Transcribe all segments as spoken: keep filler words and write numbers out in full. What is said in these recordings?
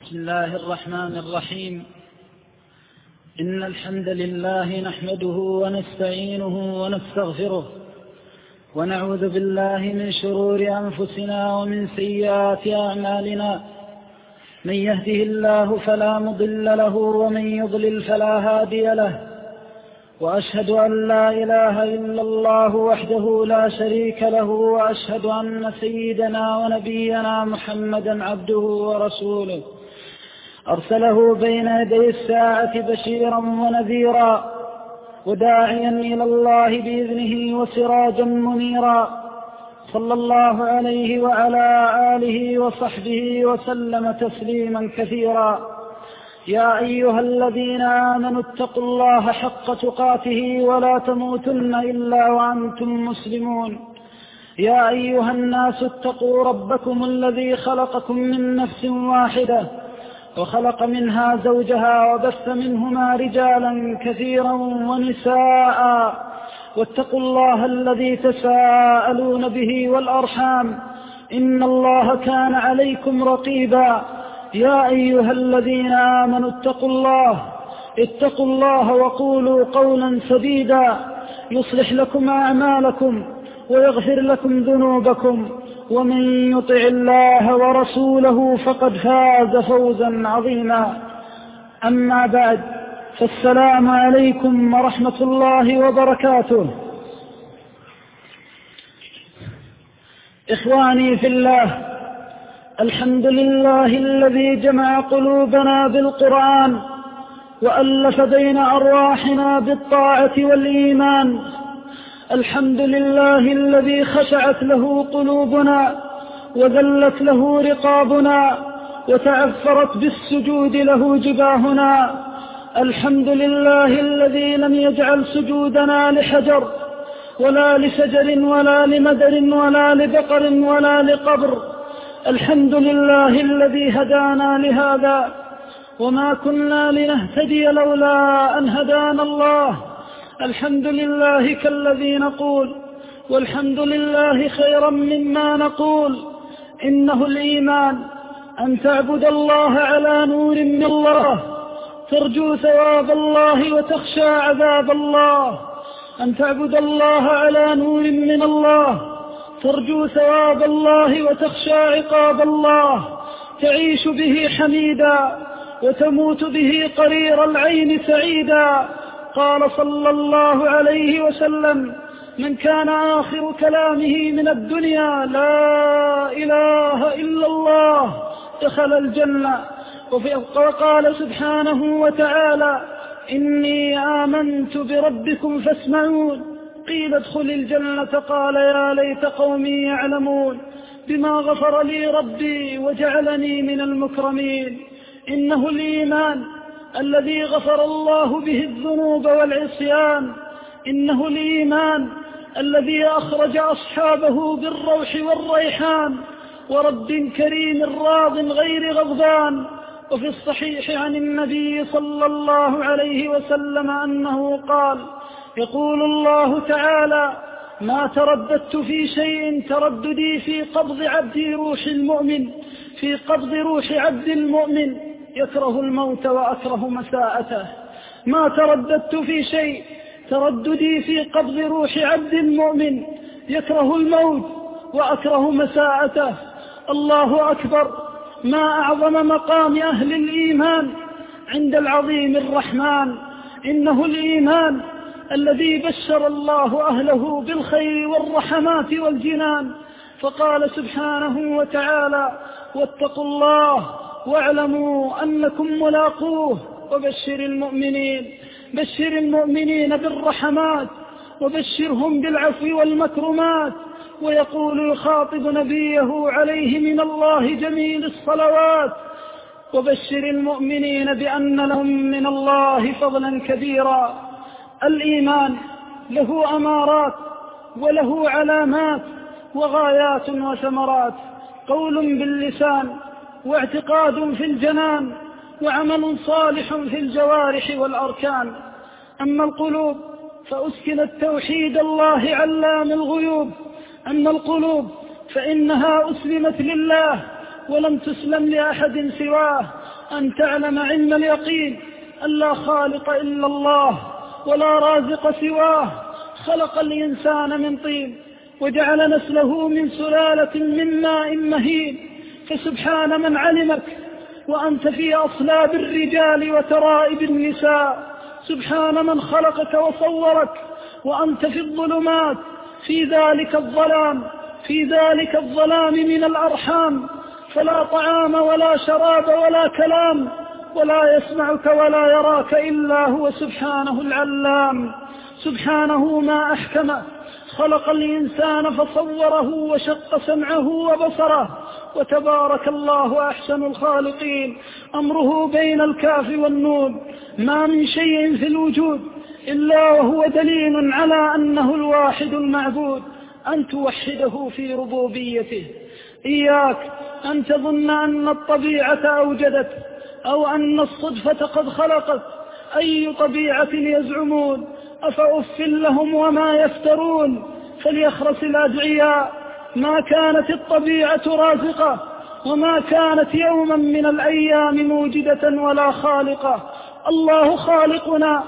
بسم الله الرحمن الرحيم. إن الحمد لله نحمده ونستعينه ونستغفره ونعوذ بالله من شرور أنفسنا ومن سيئات أعمالنا. من يهده الله فلا مضل له ومن يضلل فلا هادي له، وأشهد أن لا إله إلا الله وحده لا شريك له، وأشهد أن سيدنا ونبينا محمدا عبده ورسوله أرسله بين يدي الساعة بشيرا ونذيرا وداعيا إلى الله بإذنه وسراجا منيرا، صلى الله عليه وعلى آله وصحبه وسلم تسليما كثيرا. يا أيها الذين آمنوا اتقوا الله حق تقاته ولا تموتن إلا وأنتم مسلمون. يا أيها الناس اتقوا ربكم الذي خلقكم من نفس واحدة وخلق منها زوجها وبث منهما رجالا كثيرا ونساء، واتقوا الله الذي تساءلون به والأرحام، إن الله كان عليكم رقيبا. يا أيها الذين آمنوا اتقوا الله اتقوا الله وقولوا قولا سديدا يصلح لكم أعمالكم ويغفر لكم ذنوبكم، ومن يطع الله ورسوله فقد فاز فوزا عظيما. أما بعد، فالسلام عليكم ورحمة الله وبركاته. إخواني في الله، الحمد لله الذي جمع قلوبنا بالقرآن وألف بين أرواحنا بالطاعة والإيمان. الحمد لله الذي خشعت له قلوبنا وذلت له رقابنا وتعفرت بالسجود له جباهنا. الحمد لله الذي لم يجعل سجودنا لحجر ولا لشجر ولا لمدر ولا لبقر ولا لقبر. الحمد لله الذي هدانا لهذا، وما كنا لنهتدي لولا أن هدانا الله. الحمد لله كالذي نقول، والحمد لله خيرا مما نقول. إنه الإيمان أن تعبد الله على نور من الله، ترجو ثواب الله وتخشى عذاب الله. أن تعبد الله على نور من الله، ترجو ثواب الله وتخشى عقاب الله، تعيش به حميدا وتموت به قرير العين سعيدا. قال صلى الله عليه وسلم: من كان آخر كلامه من الدنيا لا إله إلا الله دخل الجنة. وقال سبحانه وتعالى: إني آمنت بربكم فاسمعون. قيل ادخل الجنة، قال يا ليت قومي يعلمون بما غفر لي ربي وجعلني من المكرمين. إنه الإيمان الذي غفر الله به الذنوب والعصيان. إنه الإيمان الذي أخرج أصحابه بالروح والريحان ورب كريم راض غير غضبان. وفي الصحيح عن النبي صلى الله عليه وسلم أنه قال: يقول الله تعالى: ما ترددت في شيء ترددي في قبض عبدي روح المؤمن في قبض روح عبد المؤمن يكره الموت وأكره مساءته. ما ترددت في شيء ترددي في قبض روح عبد المؤمن يكره الموت وأكره مساءته. الله أكبر. ما أعظم مقام أهل الإيمان عند العظيم الرحمن. إنه الإيمان الذي بشر الله أهله بالخير والرحمات والجنان. فقال سبحانه وتعالى: واتقوا الله واعلموا أنكم ملاقوه وبشر المؤمنين. بشر المؤمنين بالرحمات وبشرهم بالعفو والمكرمات. ويقول يخاطب نبيه عليه من الله جميل الصلوات: وبشر المؤمنين بأن لهم من الله فضلا كبيرا. الإيمان له أمارات وله علامات وغايات وثمرات. قول باللسان واعتقاد في الجنان وعمل صالح في الجوارح والأركان. أما القلوب فأسكنت توحيد الله علام الغيوب. أما القلوب فإنها أسلمت لله ولم تسلم لأحد سواه. أن تعلم علم اليقين أن لا خالق إلا الله ولا رازق سواه. خلق الإنسان من طين وجعل نسله من سلالة من ماء مهين. فسبحان من علمك وأنت في أصلاب الرجال وترائب النساء. سبحان من خلقك وصورك وأنت في الظلمات، في ذلك الظلام في ذلك الظلام من الأرحام، فلا طعام ولا شراب ولا كلام، ولا يسمعك ولا يراك إلا هو سبحانه العلام. سبحانه ما أحكمه، خلق الإنسان فصوره وشق سمعه وبصره، وتبارك الله أحسن الخالقين. أمره بين الكاف والنون، ما من شيء في الوجود إلا وهو دليل على أنه الواحد المعبود، أن توحده في ربوبيته. إياك أن تظن أن الطبيعة أوجدت أو أن الصدفة قد خلقت. أي طبيعة يزعمون؟ أفأف لهم وما يفترون. فليخرس الأدعياء، ما كانت الطبيعة رازقة وما كانت يوما من الأيام موجدة ولا خالقة. الله خالقنا،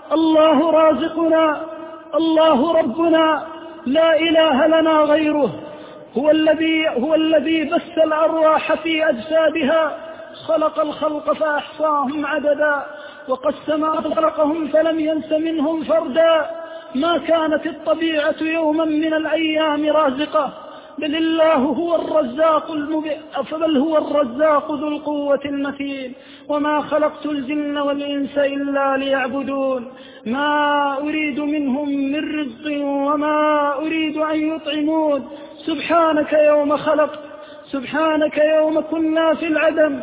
الله رازقنا، الله ربنا، لا إله لنا غيره. هو الذي هو الذي بث الأرواح في أجسادها، خلق الخلق فأحصاهم عددا، وقسم خلقهم فلم ينس منهم فردا. ما كانت الطبيعة يوما من الأيام رازقة، بل الله هو الرزاق المبئ بل هو الرزاق ذو القوة المتين. وما خلقت الجن والإنس إلا ليعبدون، ما أريد منهم من رزق وما أريد أن يطعمون. سبحانك يوم خلقت، سبحانك يوم كنا في العدم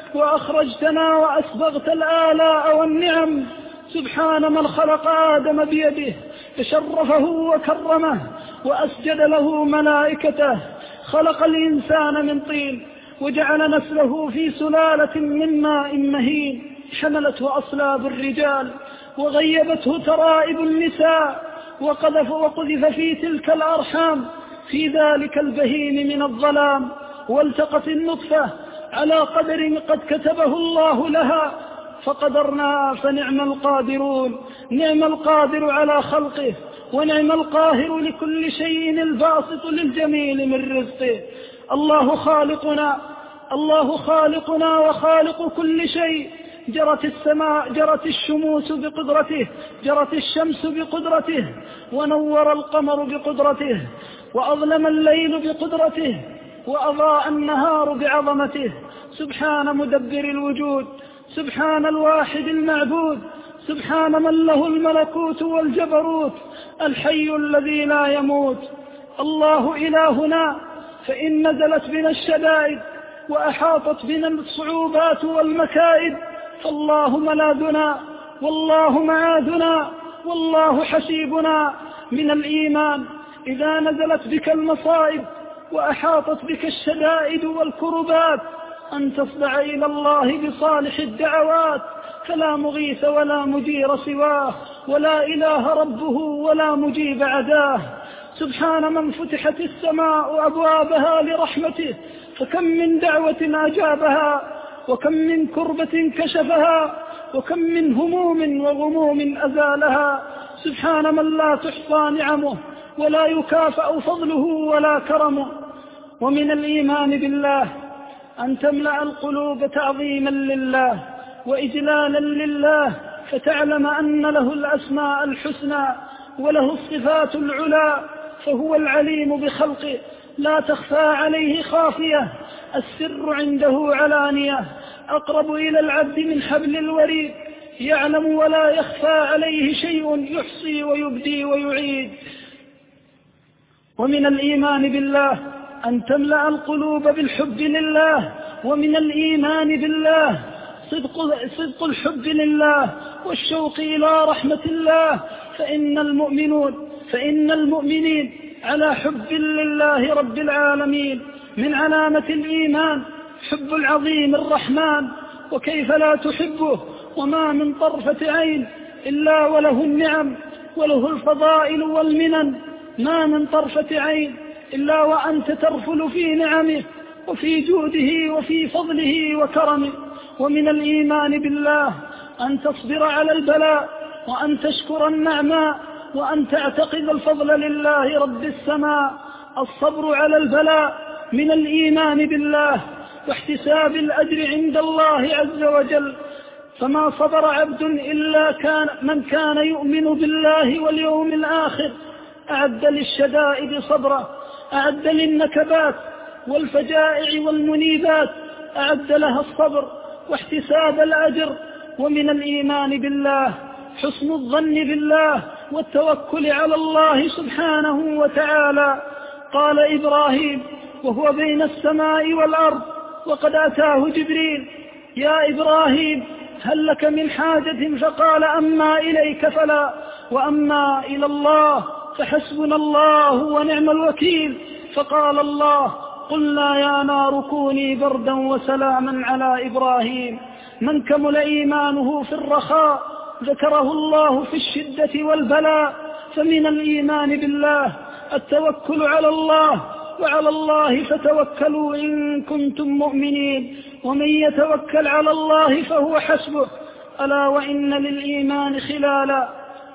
وأخرجتنا وأسبغت الآلاء والنعم. سبحان من خلق آدم بيده فشرفه وكرمه وأسجد له ملائكته. خلق الإنسان من طين وجعل نسله في سلالة من ماء مهين، حملته أصلاب الرجال وغيبته ترائب النساء، وقذف وقذف في تلك الأرحام في ذلك البهيم من الظلام، والتقت النطفة على قدر قد كتبه الله لها، فقدرنا فنعم القادرون. نعم القادر على خلقه، ونعم القاهر لكل شيء، الباسط للجميل من رزقه. الله خالقنا، الله خالقنا وخالق كل شيء. جرت السماء جرت الشموس بقدرته، جرت الشمس بقدرته، ونور القمر بقدرته، وأظلم الليل بقدرته، وأضاء النهار بعظمته. سبحان مدبر الوجود، سبحان الواحد المعبود، سبحان من له الملكوت والجبروت، الحي الذي لا يموت. الله إلهنا، فإن نزلت بنا الشدائد وأحاطت بنا الصعوبات والمكائد، فالله ملاذنا والله معاذنا والله حسيبنا. من الإيمان إذا نزلت بك المصائب وأحاطت بك الشدائد والكربات أن تصدع إلى الله بصالح الدعوات، فلا مغيث ولا مجير سواه، ولا إله ربه ولا مجيب عداه. سبحان من فتحت السماء أبوابها لرحمته، فكم من دعوة أجابها، وكم من كربة كشفها، وكم من هموم وغموم أزالها. سبحان من لا تحصى نعمه ولا يكافأ فضله ولا كرمه. ومن الإيمان بالله أن تملأ القلوب تعظيما لله وإجلالا لله، فتعلم أن له الأسماء الحسنى وله الصفات العلى، فهو العليم بخلقه، لا تخفى عليه خافية، السر عنده علانية، أقرب إلى العبد من حبل الوريد، يعلم ولا يخفى عليه شيء، يحصي ويبدي ويعيد. ومن الإيمان بالله أن تملأ القلوب بالحب لله. ومن الإيمان بالله صدق, صدق الحب لله والشوق إلى رحمة الله، فإن المؤمنون فإن المؤمنين على حب لله رب العالمين. من علامة الإيمان حب العظيم الرحمن، وكيف لا تحبه؟ وما من طرفة عين إلا وله النعم وله الفضائل والمنن، ما من طرفة عين إلا وأنت ترفل في نعمه وفي جوده وفي فضله وكرمه. ومن الإيمان بالله أن تصبر على البلاء، وأن تشكر النعماء، وأن تعتقد الفضل لله رب السماء. الصبر على البلاء من الإيمان بالله واحتساب الأجر عند الله عز وجل. فما صبر عبد إلا كان من كان يؤمن بالله واليوم الآخر. أعد للشدائد صبرا، أعد للنكبات والفجائع والمنيبات، أعد لها الصبر واحتساب الأجر. ومن الإيمان بالله حسن الظن بالله والتوكل على الله سبحانه وتعالى. قال إبراهيم وهو بين السماء والأرض وقد أتاه جبريل: يا إبراهيم هل لك من حاجة؟ فقال: أما إليك فلا، وأما إلى الله فحسبنا الله ونعم الوكيل. فقال الله: قلنا يا نار كوني بردا وسلاما على إبراهيم. من كمل إيمانه في الرخاء ذكره الله في الشدة والبلاء. فمن الإيمان بالله التوكل على الله، وعلى الله فتوكلوا إن كنتم مؤمنين، ومن يتوكل على الله فهو حسبه. ألا وإن للإيمان خلالا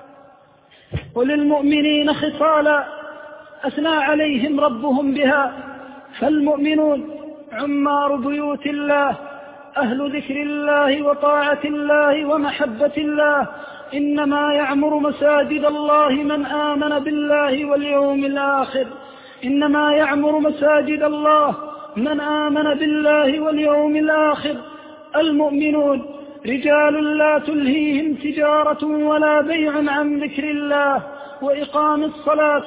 وللمؤمنين خصالا أثنى عليهم ربهم بها. فالمؤمنون عمار بيوت الله، أهل ذكر الله وطاعة الله ومحبة الله. إنما يعمر مساجد الله من آمن بالله واليوم الآخر. إنما يعمر مساجد الله من آمن بالله واليوم الآخر. المؤمنون رجال لا تلهيهم تجارة ولا بيع عن ذكر الله وإقام الصلاة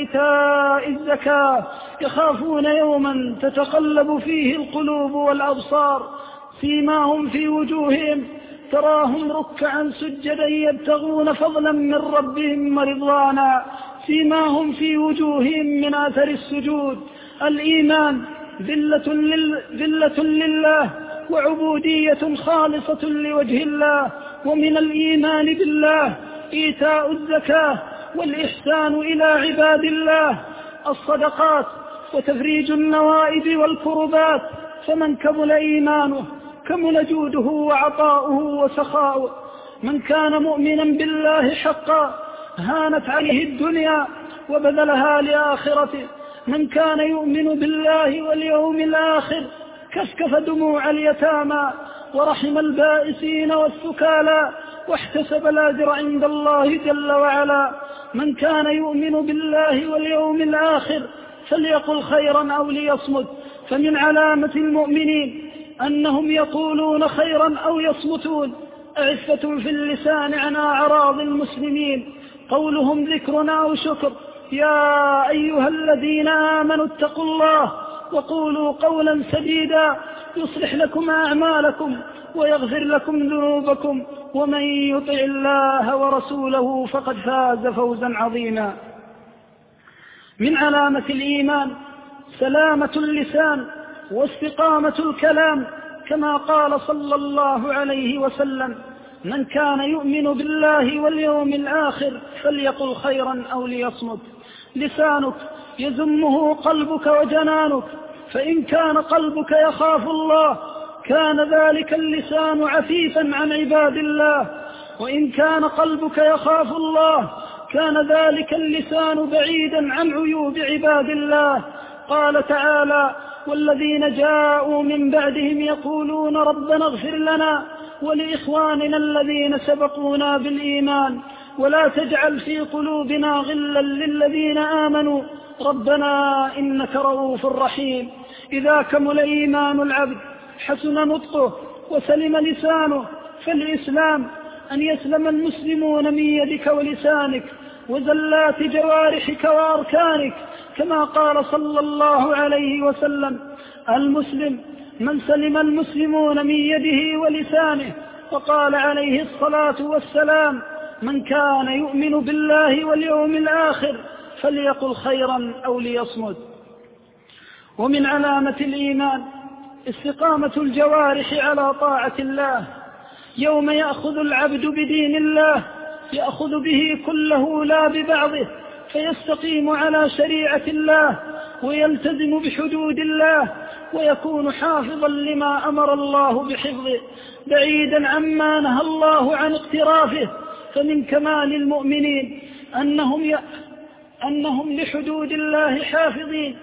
وإيتاء الزكاة، يخافون يوما تتقلب فيه القلوب والأبصار. سيماهم في وجوههم تراهم ركعا سجدا يبتغون فضلا من ربهم ورضوانا، سيماهم في وجوههم من أثر السجود. الإيمان ذلة, لل... ذلة لله وعبودية خالصة لوجه الله. ومن الإيمان بالله إيتاء الزكاة والإحسان إلى عباد الله، الصدقات وتفريج النوائب والكربات. فمن كمل إيمانه كمل جوده وعطاؤه وسخاؤه. من كان مؤمنا بالله حقا هانت عليه الدنيا وبذلها لآخرته. من كان يؤمن بالله واليوم الآخر كفكف دموع اليتامى ورحم البائسين والسكالى واحتسب الأجر عند الله جل وعلا. من كان يؤمن بالله واليوم الآخر فليقل خيرا أو ليصمت. فمن علامة المؤمنين أنهم يقولون خيرا أو يصمتون. عفة في اللسان عن أعراض المسلمين، قولهم ذكر أو شكر. يا أيها الذين آمنوا اتقوا الله وقولوا قولا سديدا يصلح لكم أعمالكم ويغفر لكم ذنوبكم، ومن يطع الله ورسوله فقد فاز فوزا عظيما. من علامة الإيمان سلامة اللسان واستقامة الكلام، كما قال صلى الله عليه وسلم: من كان يؤمن بالله واليوم الآخر فليقل خيرا أو ليصمت. لسانك يزمه قلبك وجنانك، فإن كان قلبك يخاف الله كان ذلك اللسان عفيفا عن عباد الله، وإن كان قلبك يخاف الله كان ذلك اللسان بعيدا عن عيوب عباد الله. قال تعالى: والذين جاءوا من بعدهم يقولون ربنا اغفر لنا ولإخواننا الذين سبقونا بالإيمان ولا تجعل في قلوبنا غلا للذين آمنوا ربنا إنك رؤوف رحيم. إذا كمل إيمان العبد حسن نطقه وسلم لسانه. فالإسلام أن يسلم المسلمون من يدك ولسانك وزلات جوارحك وأركانك، كما قال صلى الله عليه وسلم: المسلم من سلم المسلمون من يده ولسانه. وقال عليه الصلاة والسلام: من كان يؤمن بالله واليوم الآخر فليقل خيرا أو ليصمت. ومن علامة الإيمان استقامة الجوارح على طاعة الله. يوم يأخذ العبد بدين الله يأخذ به كله لا ببعضه، فيستقيم على شريعة الله ويلتزم بحدود الله ويكون حافظا لما أمر الله بحفظه بعيدا عما نهى الله عن اقترافه. فمن كمال المؤمنين أنهم, ي... أنهم لحدود الله حافظين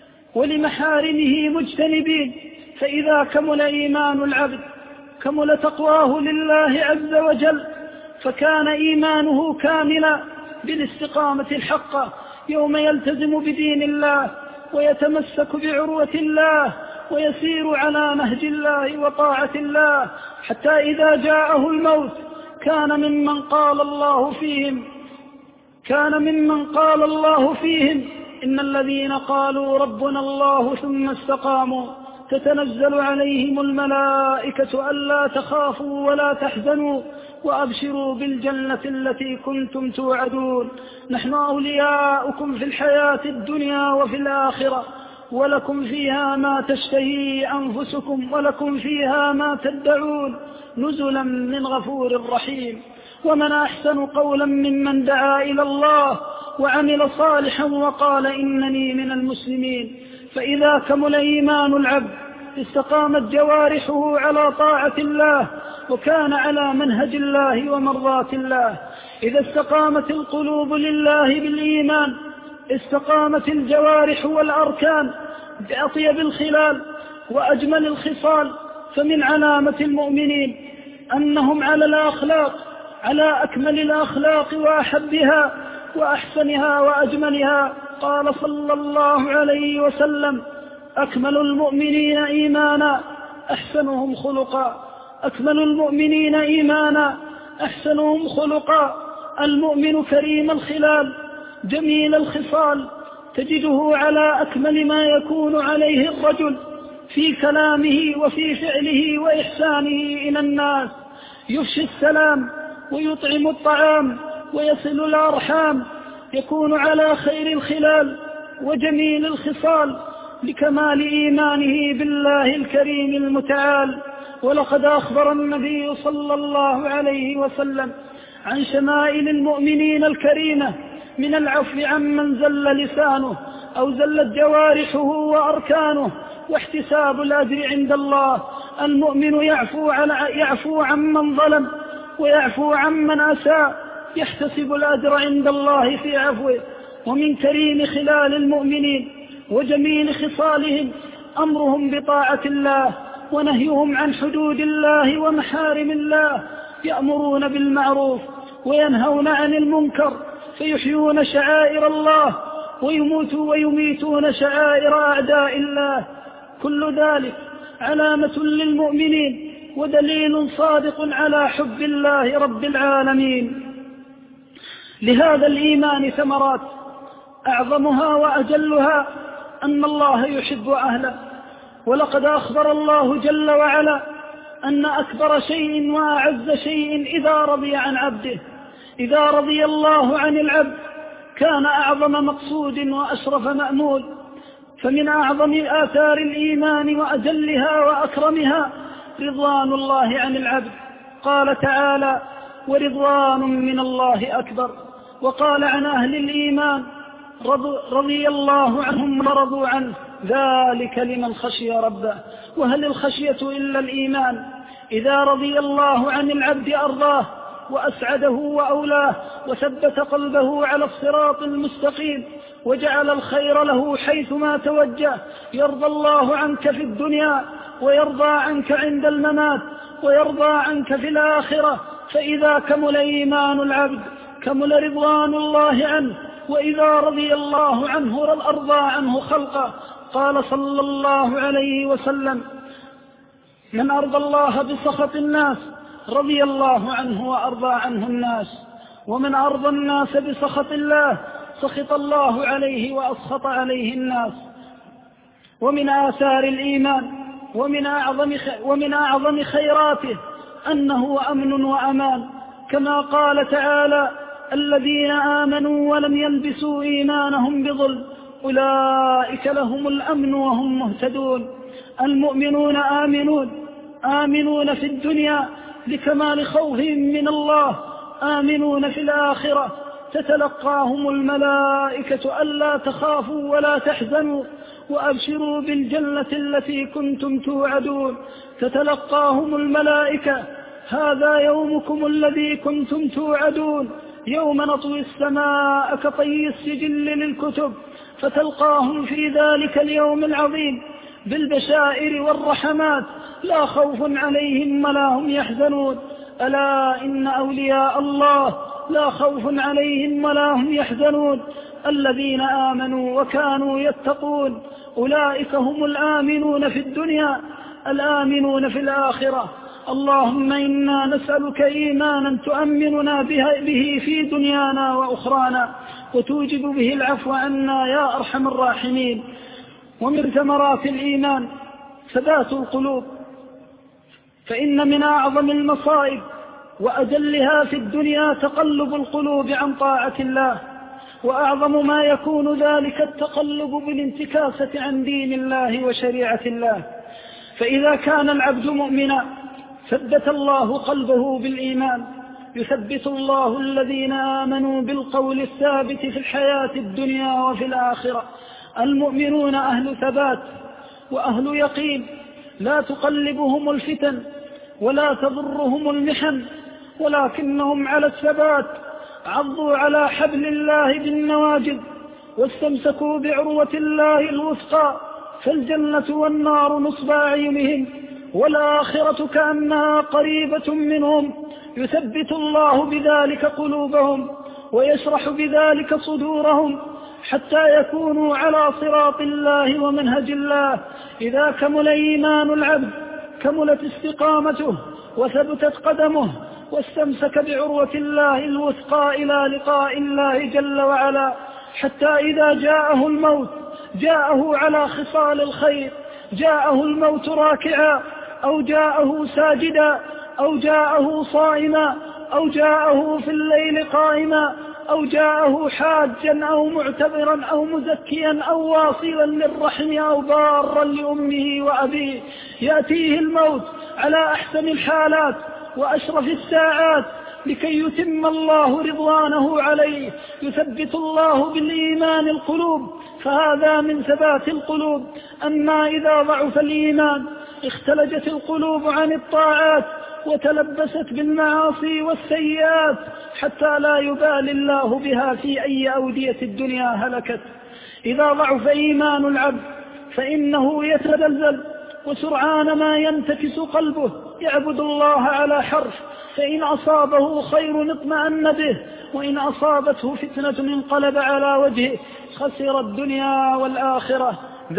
ولمحارمه مجتنبين. فإذا كمل إيمان العبد كمل تقواه لله عز وجل، فكان إيمانه كاملا بالاستقامة الحقة يوم يلتزم بدين الله ويتمسك بعروة الله ويسير على نهج الله وطاعة الله، حتى إذا جاءه الموت كان ممن قال الله فيهم كان ممن قال الله فيهم إن الذين قالوا ربنا الله ثم استقاموا تتنزل عليهم الملائكة ألا تخافوا ولا تحزنوا وأبشروا بالجنة التي كنتم توعدون، نحن أولياؤكم في الحياة الدنيا وفي الآخرة، ولكم فيها ما تشتهي أنفسكم ولكم فيها ما تدعون، نزلا من غفور رحيم. ومن أحسن قولا ممن دعا إلى الله وعمل صالحا وقال إنني من المسلمين. فإذا كمل إيمان العبد استقامت جوارحه على طاعة الله وكان على منهج الله ومرضات الله. إذا استقامت القلوب لله بالإيمان استقامت الجوارح والأركان بأطيب الخلال وأجمل الخصال. فمن علامة المؤمنين أنهم على الأخلاق على أكمل الأخلاق وأحبها وأحسنها وأجملها. قال صلى الله عليه وسلم: أكمل المؤمنين إيمانا أحسنهم خلقا. أكمل المؤمنين إيمانا أحسنهم خلقا. المؤمن كريم الخلال جميل الخصال، تجده على أكمل ما يكون عليه الرجل في كلامه وفي فعله وإحسانه إلى الناس، يفشي السلام ويطعم الطعام ويصل الأرحام، يكون على خير الخلال وجميل الخصال لكمال إيمانه بالله الكريم المتعال. ولقد أخبر النبي صلى الله عليه وسلم عن شمائل المؤمنين الكريمة من العفو عمن زل لسانه أو زلت جوارحه وأركانه واحتساب الأجر عند الله. المؤمن يعفو, على يعفو عمن ظلم ويعفو عمن أساء، يحتسب الأجر عند الله في عفوه. ومن كريم خلال المؤمنين وجميل خصالهم أمرهم بطاعة الله ونهيهم عن حدود الله ومحارم الله، يأمرون بالمعروف وينهون عن المنكر، فيحيون شعائر الله ويموتوا ويميتون شعائر أعداء الله. كل ذلك علامة للمؤمنين ودليل صادق على حب الله رب العالمين. لهذا الإيمان ثمرات أعظمها وأجلها أن الله يحب أهله. ولقد أخبر الله جل وعلا أن أكبر شيء وأعز شيء إذا رضي عن عبده. إذا رضي الله عن العبد كان أعظم مقصود وأشرف مأمول. فمن أعظم آثار الإيمان وأجلها وأكرمها رضوان الله عن العبد. قال تعالى: ورضوان من الله أكبر. وقال عن أهل الإيمان: رضي الله عنهم ورضوا عنه ذلك لمن خشي ربه. وهل الخشية إلا الإيمان؟ إذا رضي الله عن العبد أرضاه وأسعده وأولاه وثبت قلبه على الصراط المستقيم وجعل الخير له حيثما توجه. يرضى الله عنك في الدنيا ويرضى عنك عند الممات ويرضى عنك في الآخرة. فإذا كمل إيمان العبد كمل رضوان الله عنه. وإذا رضي الله عنه أرضى عنه خلقه. قال صلى الله عليه وسلم: من أرضى الله بسخط الناس رضي الله عنه وأرضى عنه الناس، ومن أرضى الناس بسخط الله سخط الله عليه وأسخط عليه الناس. ومن آثار الإيمان ومن أعظم, ومن أعظم خيراته أنه أمن وأمان، كما قال تعالى: الذين آمنوا ولم يلبسوا إيمانهم بظلم أولئك لهم الأمن وهم مهتدون. المؤمنون آمنون آمنون في الدنيا لكمال خوفهم من الله، آمنون في الآخرة تتلقاهم الملائكة ألا تخافوا ولا تحزنوا وأبشروا بالجنة التي كنتم توعدون. تتلقاهم الملائكة هذا يومكم الذي كنتم توعدون، يوم نطوي السماء كطي السجل للكتب، فتلقاهم في ذلك اليوم العظيم بالبشائر والرحمات، لا خوف عليهم ولا هم يحزنون. ألا إن أولياء الله لا خوف عليهم ولا هم يحزنون الذين آمنوا وكانوا يتقون، أولئك هم الآمنون في الدنيا الآمنون في الآخرة. اللهم إنا نسألك إيمانا تؤمننا به في دنيانا وأخرانا وتوجب به العفو عنا يا أرحم الراحمين. ومن ثمرات الإيمان ثبات القلوب، فإن من أعظم المصائب وأجلها في الدنيا تقلب القلوب عن طاعة الله، وأعظم ما يكون ذلك التقلب بالانتكاسة عن دين الله وشريعة الله. فإذا كان العبد مؤمنا ثبت الله قلبه بالإيمان، يثبت الله الذين آمنوا بالقول الثابت في الحياة الدنيا وفي الآخرة. المؤمنون أهل ثبات وأهل يقين، لا تقلبهم الفتن ولا تضرهم المحن، ولكنهم على الثبات عضوا على حبل الله بالنواجذ واستمسكوا بعروة الله الوثقى، فالجنة والنار نصب أعينهم والآخرة كأنها قريبة منهم. يثبت الله بذلك قلوبهم ويشرح بذلك صدورهم حتى يكونوا على صراط الله ومنهج الله. إذا كمل إيمان العبد كملت استقامته وثبتت قدمه واستمسك بعروة الله الوثقى إلى لقاء الله جل وعلا، حتى إذا جاءه الموت جاءه على خصال الخير، جاءه الموت راكعا أو جاءه ساجدا أو جاءه صائما أو جاءه في الليل قائما أو جاءه حاجا أو معتبرا أو مزكيا أو واصلا للرحم أو بارا لأمه وأبيه، يأتيه الموت على أحسن الحالات وأشرف الساعات لكي يتم الله رضوانه عليه. يثبت الله بالإيمان القلوب، فهذا من ثبات القلوب. أما إذا ضعف الإيمان اختلجت القلوب عن الطاعات وتلبست بالمعاصي والسيئات حتى لا يبالي الله بها في أي أودية الدنيا هلكت. إذا ضعف إيمان العبد فإنه يتزلزل، وسرعان ما ينتكس قلبه يعبد الله على حرف، فإن أصابه خير اطمأن به، وإن أصابته فتنة انقلب على وجهه، خسر الدنيا والآخرة،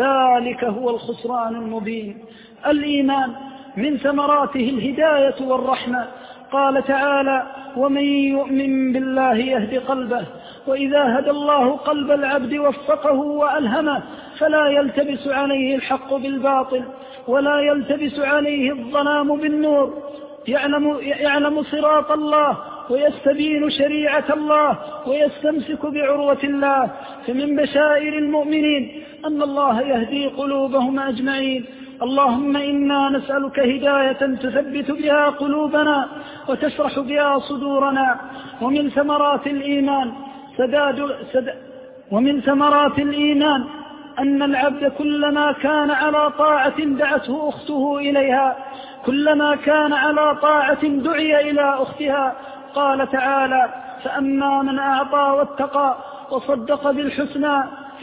ذلك هو الخسران المبين. الإيمان من ثمراته الهداية والرحمة، قال تعالى: ومن يؤمن بالله يهد قلبه. وإذا هدى الله قلب العبد وفقه وألهمه، فلا يلتبس عليه الحق بالباطل ولا يلتبس عليه الظلام بالنور، يعلم, يعلم صراط الله ويستبين شريعة الله ويستمسك بعروة الله. فمن بشائر المؤمنين أن الله يهدي قلوبهم أجمعين. اللهم إنا نسألك هداية تثبت بها قلوبنا وتشرح بها صدورنا. ومن ثمرات الإيمان سداد سد ومن ثمرات الإيمان أن العبد كلما كان على طاعة دعته أخته إليها، كلما كان على طاعة دعي إلى أختها. قال تعالى: فأما من أعطى واتقى وصدق بالحسنى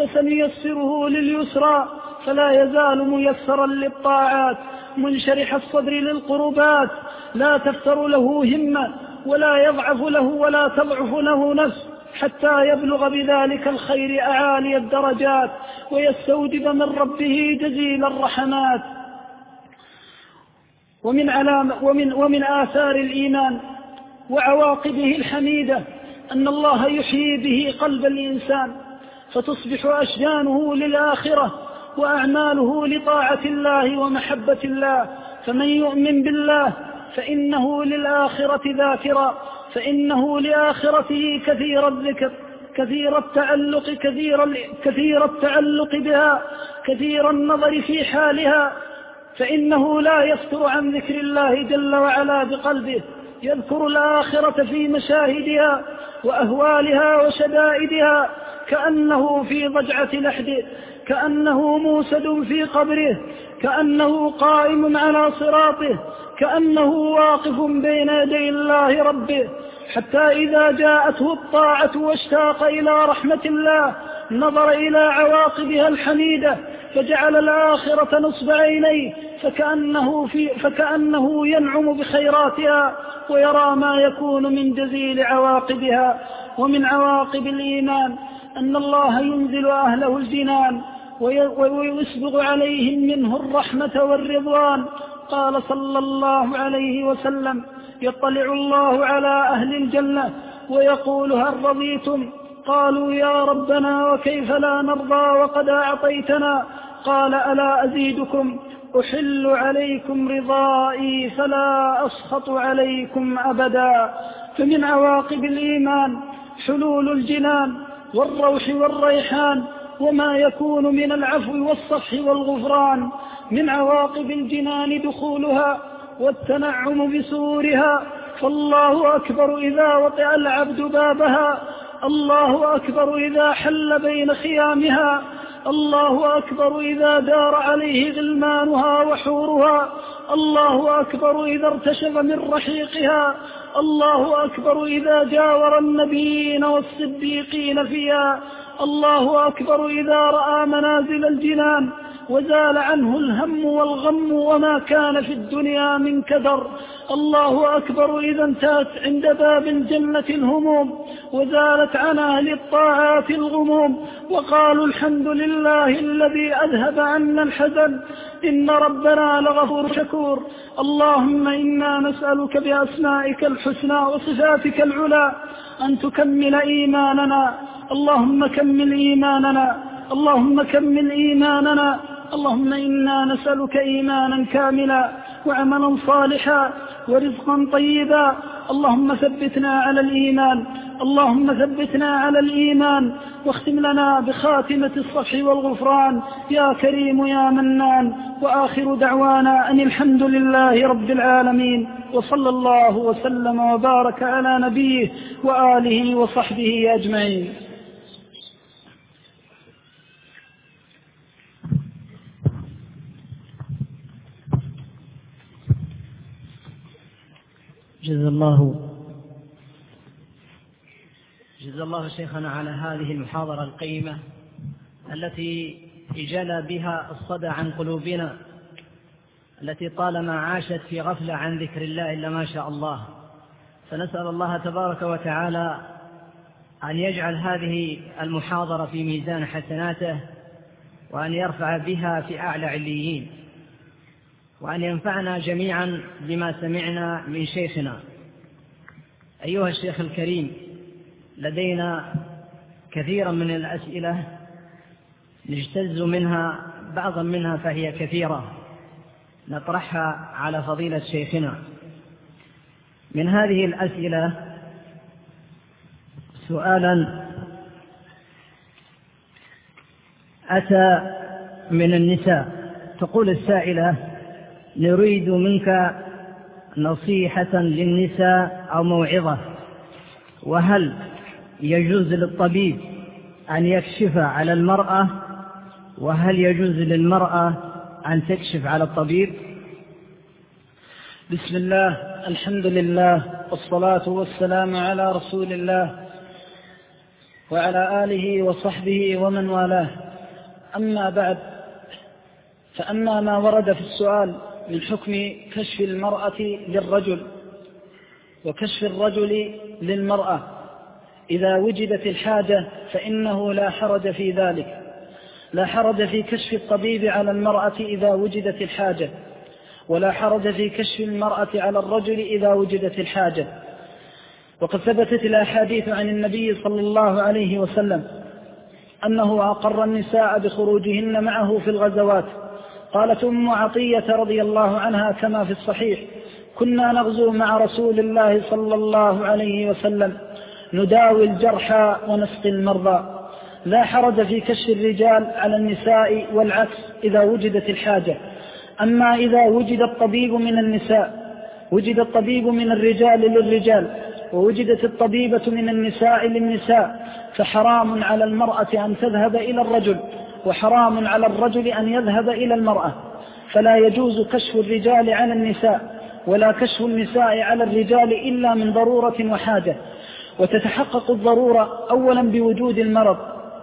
فسنيسره لليسرى. فلا يزال ميسرا للطاعات منشرح الصدر للقربات، لا تفتر له همة ولا يضعف له ولا تضعف له نفس، حتى يبلغ بذلك الخير أعالي الدرجات ويستوجب من ربه جزيل الرحمات. ومن, علام ومن, ومن آثار الإيمان وعواقبه الحميدة أن الله يحيي به قلب الإنسان، فتصبح أشجانه للآخرة وأعماله لطاعة الله ومحبة الله. فمن يؤمن بالله فإنه للآخرة ذاكرا، فإنه لآخرته كثير الذكر، كثير التعلق كثير, كثير التعلق بها، كثير النظر في حالها، فإنه لا يفتر عن ذكر الله جل وعلا بقلبه، يذكر الآخرة في مشاهدها وأهوالها وشدائدها، كأنه في ضجعة لحده، كأنه موسد في قبره، كأنه قائم على صراطه، كأنه واقف بين يدي الله ربه، حتى إذا جاءته الطاعة واشتاق إلى رحمة الله نظر إلى عواقبها الحميدة فجعل الآخرة نصب عينيه، فكأنه, في فكأنه ينعم بخيراتها ويرى ما يكون من جزيل عواقبها. ومن عواقب الإيمان أن الله ينزل أهله الجنان ويسبغ عليهم منه الرحمة والرضوان. قال صلى الله عليه وسلم: يطلع الله على أهل الجنة ويقول: هل رضيتم؟ قالوا: يا ربنا وكيف لا نرضى وقد أعطيتنا؟ قال: ألا أزيدكم؟ أحل عليكم رضائي فلا أسخط عليكم أبدا. فمن عواقب الإيمان حلول الجنان والروح والريحان وما يكون من العفو والصفح والغفران. من عواقب الجنان دخولها والتنعم بسورها، فالله أكبر إذا وطئ العبد بابها، الله أكبر إذا حل بين خيامها، الله أكبر إذا دار عليه غلمانها وحورها، الله أكبر إذا ارتشف من رحيقها، الله أكبر إذا جاور النبيين والصديقين فيها، الله أكبر إذا رأى منازل الجنان وزال عنه الهم والغم وما كان في الدنيا من كدر، الله أكبر إذا انتهت عند باب الجنة الهموم وزالت عن أهل الطاعات الغموم وقالوا: الحمد لله الذي أذهب عنا الحزن إن ربنا لغفور شكور. اللهم إنا نسألك بأسمائك الحسنى وصفاتك العلى أن تكمل إيماننا، اللهم كمل إيماننا، اللهم كمل إيماننا، اللهم إنا نسألك إيمانا كاملا وعملا صالحا ورزقا طيبا. اللهم ثبتنا على الإيمان، اللهم ثبتنا على الإيمان واختم لنا بخاتمة الصفح والغفران يا كريم يا منان. وآخر دعوانا أن الحمد لله رب العالمين، وصلى الله وسلم وبارك على نبيه وآله وصحبه أجمعين. جزا الله جزا الله شيخنا على هذه المحاضرة القيمة التي جلى بها الصدى عن قلوبنا التي طالما عاشت في غفلة عن ذكر الله إلا ما شاء الله. فنسأل الله تبارك وتعالى أن يجعل هذه المحاضرة في ميزان حسناته وأن يرفع بها في أعلى عليين، وأن ينفعنا جميعا بما سمعنا من شيخنا. أيها الشيخ الكريم، لدينا كثيرا من الأسئلة نجتز منها بعضا منها فهي كثيرة نطرحها على فضيلة شيخنا. من هذه الأسئلة سؤالا أتى من النساء، تقول السائلة: نريد منك نصيحة للنساء أو موعظة، وهل يجوز للطبيب أن يكشف على المرأة، وهل يجوز للمرأة أن تكشف على الطبيب؟ بسم الله، الحمد لله، والصلاة والسلام على رسول الله وعلى آله وصحبه ومن والاه. أما بعد، فأما ما ورد في السؤال من حكم كشف المرأة للرجل وكشف الرجل للمرأة إذا وجدت الحاجة فإنه لا حرج في ذلك، لا حرج في كشف الطبيب على المرأة إذا وجدت الحاجة، ولا حرج في كشف المرأة على الرجل إذا وجدت الحاجة. وقد ثبتت الأحاديث عن النبي صلى الله عليه وسلم أنه أقر النساء بخروجهن معه في الغزوات. قالت أم عطية رضي الله عنها كما في الصحيح: كنا نغزو مع رسول الله صلى الله عليه وسلم نداوي الجرحى ونسقي المرضى. لا حرج في كشف الرجال على النساء والعكس إذا وجدت الحاجة. أما إذا وجد الطبيب من النساء، وجد الطبيب من الرجال للرجال، ووجدت الطبيبة من النساء للنساء، فحرام على المرأة أن تذهب إلى الرجل، وحرام على الرجل أن يذهب إلى المرأة. فلا يجوز كشف الرجال على النساء، ولا كشف النساء على الرجال إلا من ضرورة وحاجة. وتتحقق الضرورة أولا بوجود المرض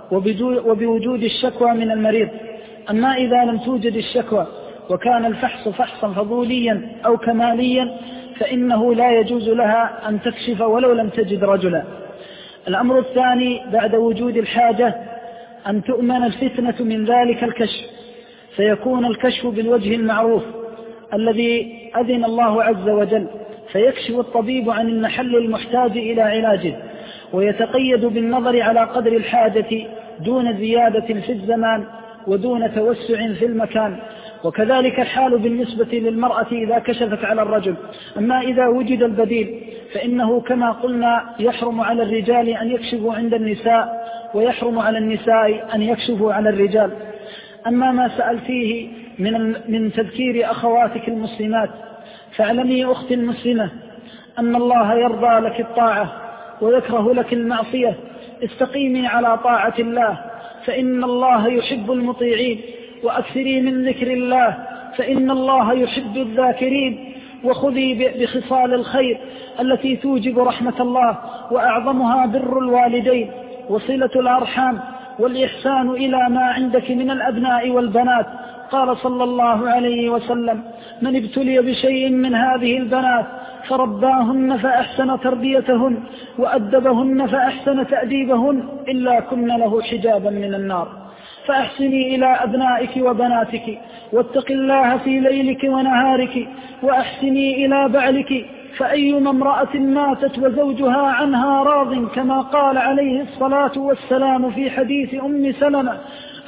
وبوجود الشكوى من المريض. أما إذا لم توجد الشكوى وكان الفحص فحصا فضوليا أو كماليا فإنه لا يجوز لها أن تكشف ولو لم تجد رجلا. الأمر الثاني بعد وجود الحاجة أن تؤمن الفتنة من ذلك الكشف، فيكون الكشف بالوجه المعروف الذي أذن الله عز وجل، فيكشف الطبيب عن المحل المحتاج إلى علاجه، ويتقيد بالنظر على قدر الحاجة دون زيادة في الزمان ودون توسع في المكان. وكذلك الحال بالنسبة للمرأة إذا كشفت على الرجل. أما إذا وجد البديل فإنه كما قلنا يحرم على الرجال أن يكشفوا عند النساء، ويحرم على النساء أن يكشفوا على الرجال. أما ما سألتيه من من تذكير أخواتك المسلمات، فاعلمي أختي المسلمة أن الله يرضى لك الطاعة ويكره لك المعصية. استقيمي على طاعة الله فإن الله يحب المطيعين، وأكثري من ذكر الله فإن الله يحب الذاكرين، وخذي بخصال الخير التي توجب رحمة الله، وأعظمها بر الوالدين وصلة الأرحام والإحسان إلى ما عندك من الأبناء والبنات. قال صلى الله عليه وسلم: من ابتلي بشيء من هذه البنات فرباهن فأحسن تربيتهن وأدبهن فأحسن تأديبهن إلا كن له حجابا من النار. فأحسني إلى أبنائك وبناتك، واتق الله في ليلك ونهارك، وأحسني إلى بعلك، فأيما امرأة ماتت وزوجها عنها راض، كما قال عليه الصلاة والسلام في حديث أم سلمة: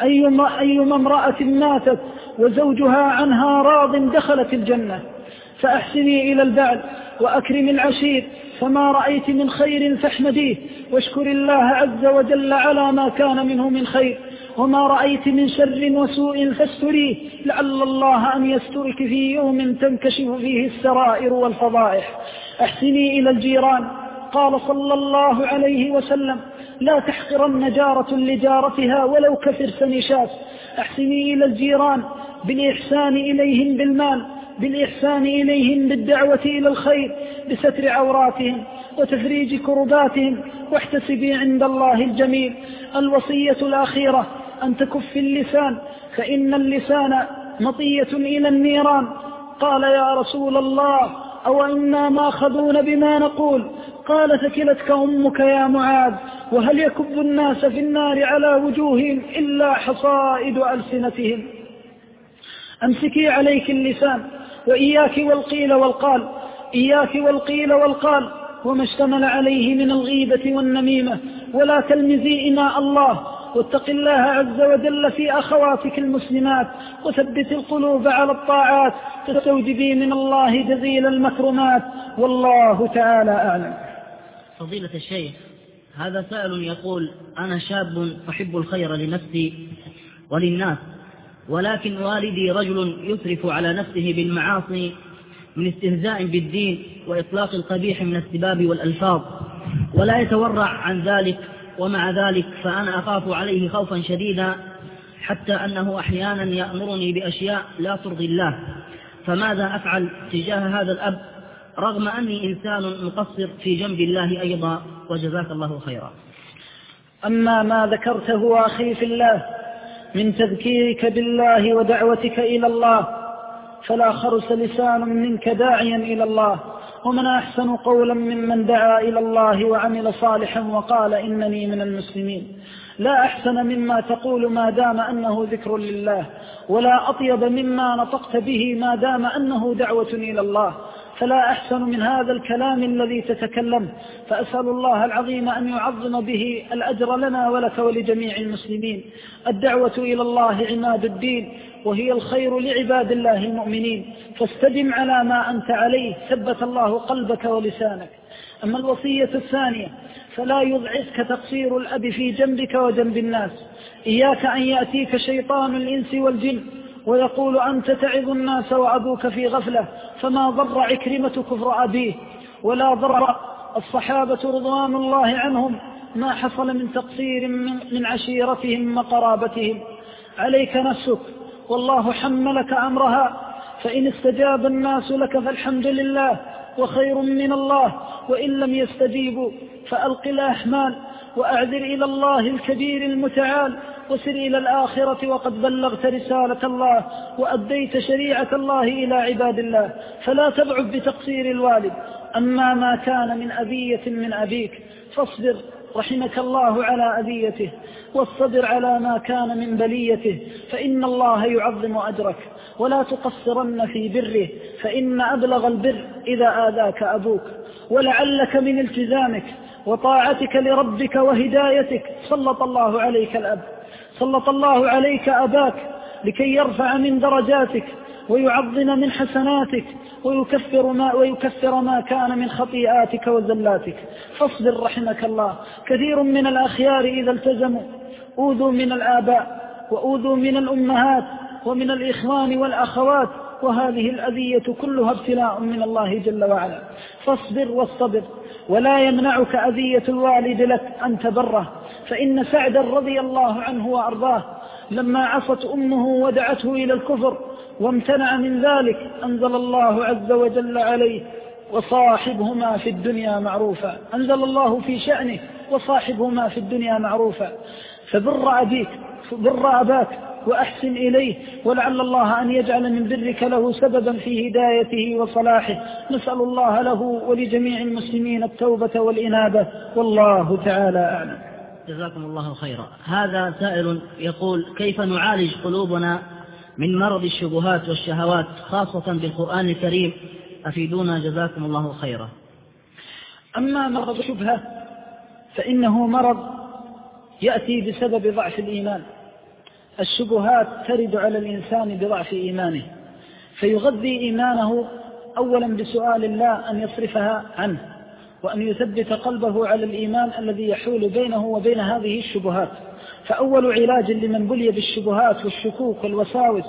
أيما امرأة ماتت وزوجها عنها راض دخلت الجنة. فأحسني إلى البعل وأكرم العشير، فما رأيت من خير فاحمديه، واشكر الله عز وجل على ما كان منه من خير، وما رأيت من شر وسوء فاستريه، لعل الله أن يسترك في يوم تنكشف فيه السرائر والفضائح. أحسني إلى الجيران، قال صلى الله عليه وسلم: لا تحقرن جارة لجارتها ولو كفرس نشاس. أحسني إلى الجيران بالإحسان إليهم بالمال، بالإحسان إليهم بالدعوة إلى الخير، بستر عوراتهم وتفريج كرباتهم، واحتسبي عند الله الجميل. الوصية الأخيرة أن تكف اللسان، فإن اللسان مطية إلى النيران. قال: يا رسول الله، أو إنا ماخذون بما نقول؟ قال: ثكلتك أمك يا معاذ، وهل يكب الناس في النار على وجوههم إلا حصائد ألسنتهم. أمسكي عليك اللسان، وإياك والقيل والقال، إياك والقيل والقال وما اشتمل عليه من الغيبة والنميمة، ولا تلمزي إناء الله، واتق الله عز وجل في أخواتك المسلمات، وثبت القلوب على الطاعات، تستوجبي من الله جزيل المكرمات، والله تعالى أعلم. فضيلة الشيخ، هذا سائل يقول: أنا شاب أحب الخير لنفسي وللناس، ولكن والدي رجل يسرف على نفسه بالمعاصي من استهزاء بالدين وإطلاق القبيح من السباب والألفاظ، ولا يتورع عن ذلك، ومع ذلك فأنا أخاف عليه خوفا شديدا، حتى أنه أحيانا يأمرني بأشياء لا ترضي الله، فماذا أفعل تجاه هذا الأب رغم أني إنسان مقصر في جنب الله أيضا؟ وجزاك الله خيرا. أما ما ذكرته أخي في الله من تذكيرك بالله ودعوتك إلى الله، فلا خرس لسان منك داعيا إلى الله، ومن أحسن قولا ممن دعا إلى الله وعمل صالحا وقال إنني من المسلمين. لا أحسن مما تقول ما دام أنه ذكر لله، ولا أطيب مما نطقت به ما دام أنه دعوة إلى الله. فلا أحسن من هذا الكلام الذي تتكلم، فأسأل الله العظيم أن يعظم به الأجر لنا ولك ولجميع المسلمين. الدعوة إلى الله عماد الدين، وهي الخير لعباد الله المؤمنين، فاستدم على ما أنت عليه، ثبت الله قلبك ولسانك. أما الوصية الثانية فلا يضعفك تقصير الأب في جنبك وجنب الناس. إياك أن يأتيك شيطان الإنس والجن ويقول أنت تعظ الناس وأبوك في غفلة، فما ضر عكرمة كفر أبيه، ولا ضر, الصحابة رضوان الله عنهم ما حصل من تقصير من عشيرتهم وقرابتهم. عليك نفسك والله حملك أمرها، فإن استجاب الناس لك فالحمد لله وخير من الله، وإن لم يستجيبوا فألق الأحمال وأعذر إلى الله الكبير المتعال، وسر إلى الآخرة وقد بلغت رسالة الله وأديت شريعة الله إلى عباد الله، فلا تبعد بتقصير الوالد. أما ما كان من أذية من أبيك فاصبر رحمك الله على أذيته، والصبر على ما كان من بليته، فإن الله يعظم أجرك، ولا تقصرن في بره، فإن أبلغ البر إذا آذاك أبوك. ولعلك من التزامك وطاعتك لربك وهدايتك سلط الله عليك الأب، سلط الله عليك أباك لكي يرفع من درجاتك ويعظم من حسناتك ويكفر ما, ويكفر ما كان من خطيئاتك وزلاتك. فاصبر رحمك الله. كثير من الأخيار إذا التزموا أوذوا من الآباء وأوذوا من الأمهات ومن الإخوان والأخوات، وهذه الأذية كلها ابتلاء من الله جل وعلا. فاصبر والصبر، ولا يمنعك أذية الوالد لك أن تبره، فإن سعدا رضي الله عنه وأرضاه لما عصت أمه ودعته إلى الكفر وامتنع من ذلك أنزل الله عز وجل عليه وصاحبهما في الدنيا معروفا. أنزل الله في شأنه وصاحبهما في الدنيا معروفا. فبر أبيك بر أباك وأحسن إليه، ولعل الله أن يجعل من برك له سببا في هدايته وصلاحه. نسأل الله له ولجميع المسلمين التوبة والإنابة، والله تعالى أعلم. جزاكم الله خيرا. هذا سائل يقول: كيف نعالج قلوبنا من مرض الشبهات والشهوات خاصة بالقرآن الكريم؟ أفيدونا جزاكم الله خيرا. أما مرض الشبهة فإنه مرض يأتي بسبب ضعف الإيمان. الشبهات ترد على الإنسان بضعف إيمانه، فيغذي إيمانه أولا بسؤال الله أن يصرفها عنه، وأن يثبت قلبه على الإيمان الذي يحول بينه وبين هذه الشبهات. فأول علاج لمن بلي بالشبهات والشكوك والوساوس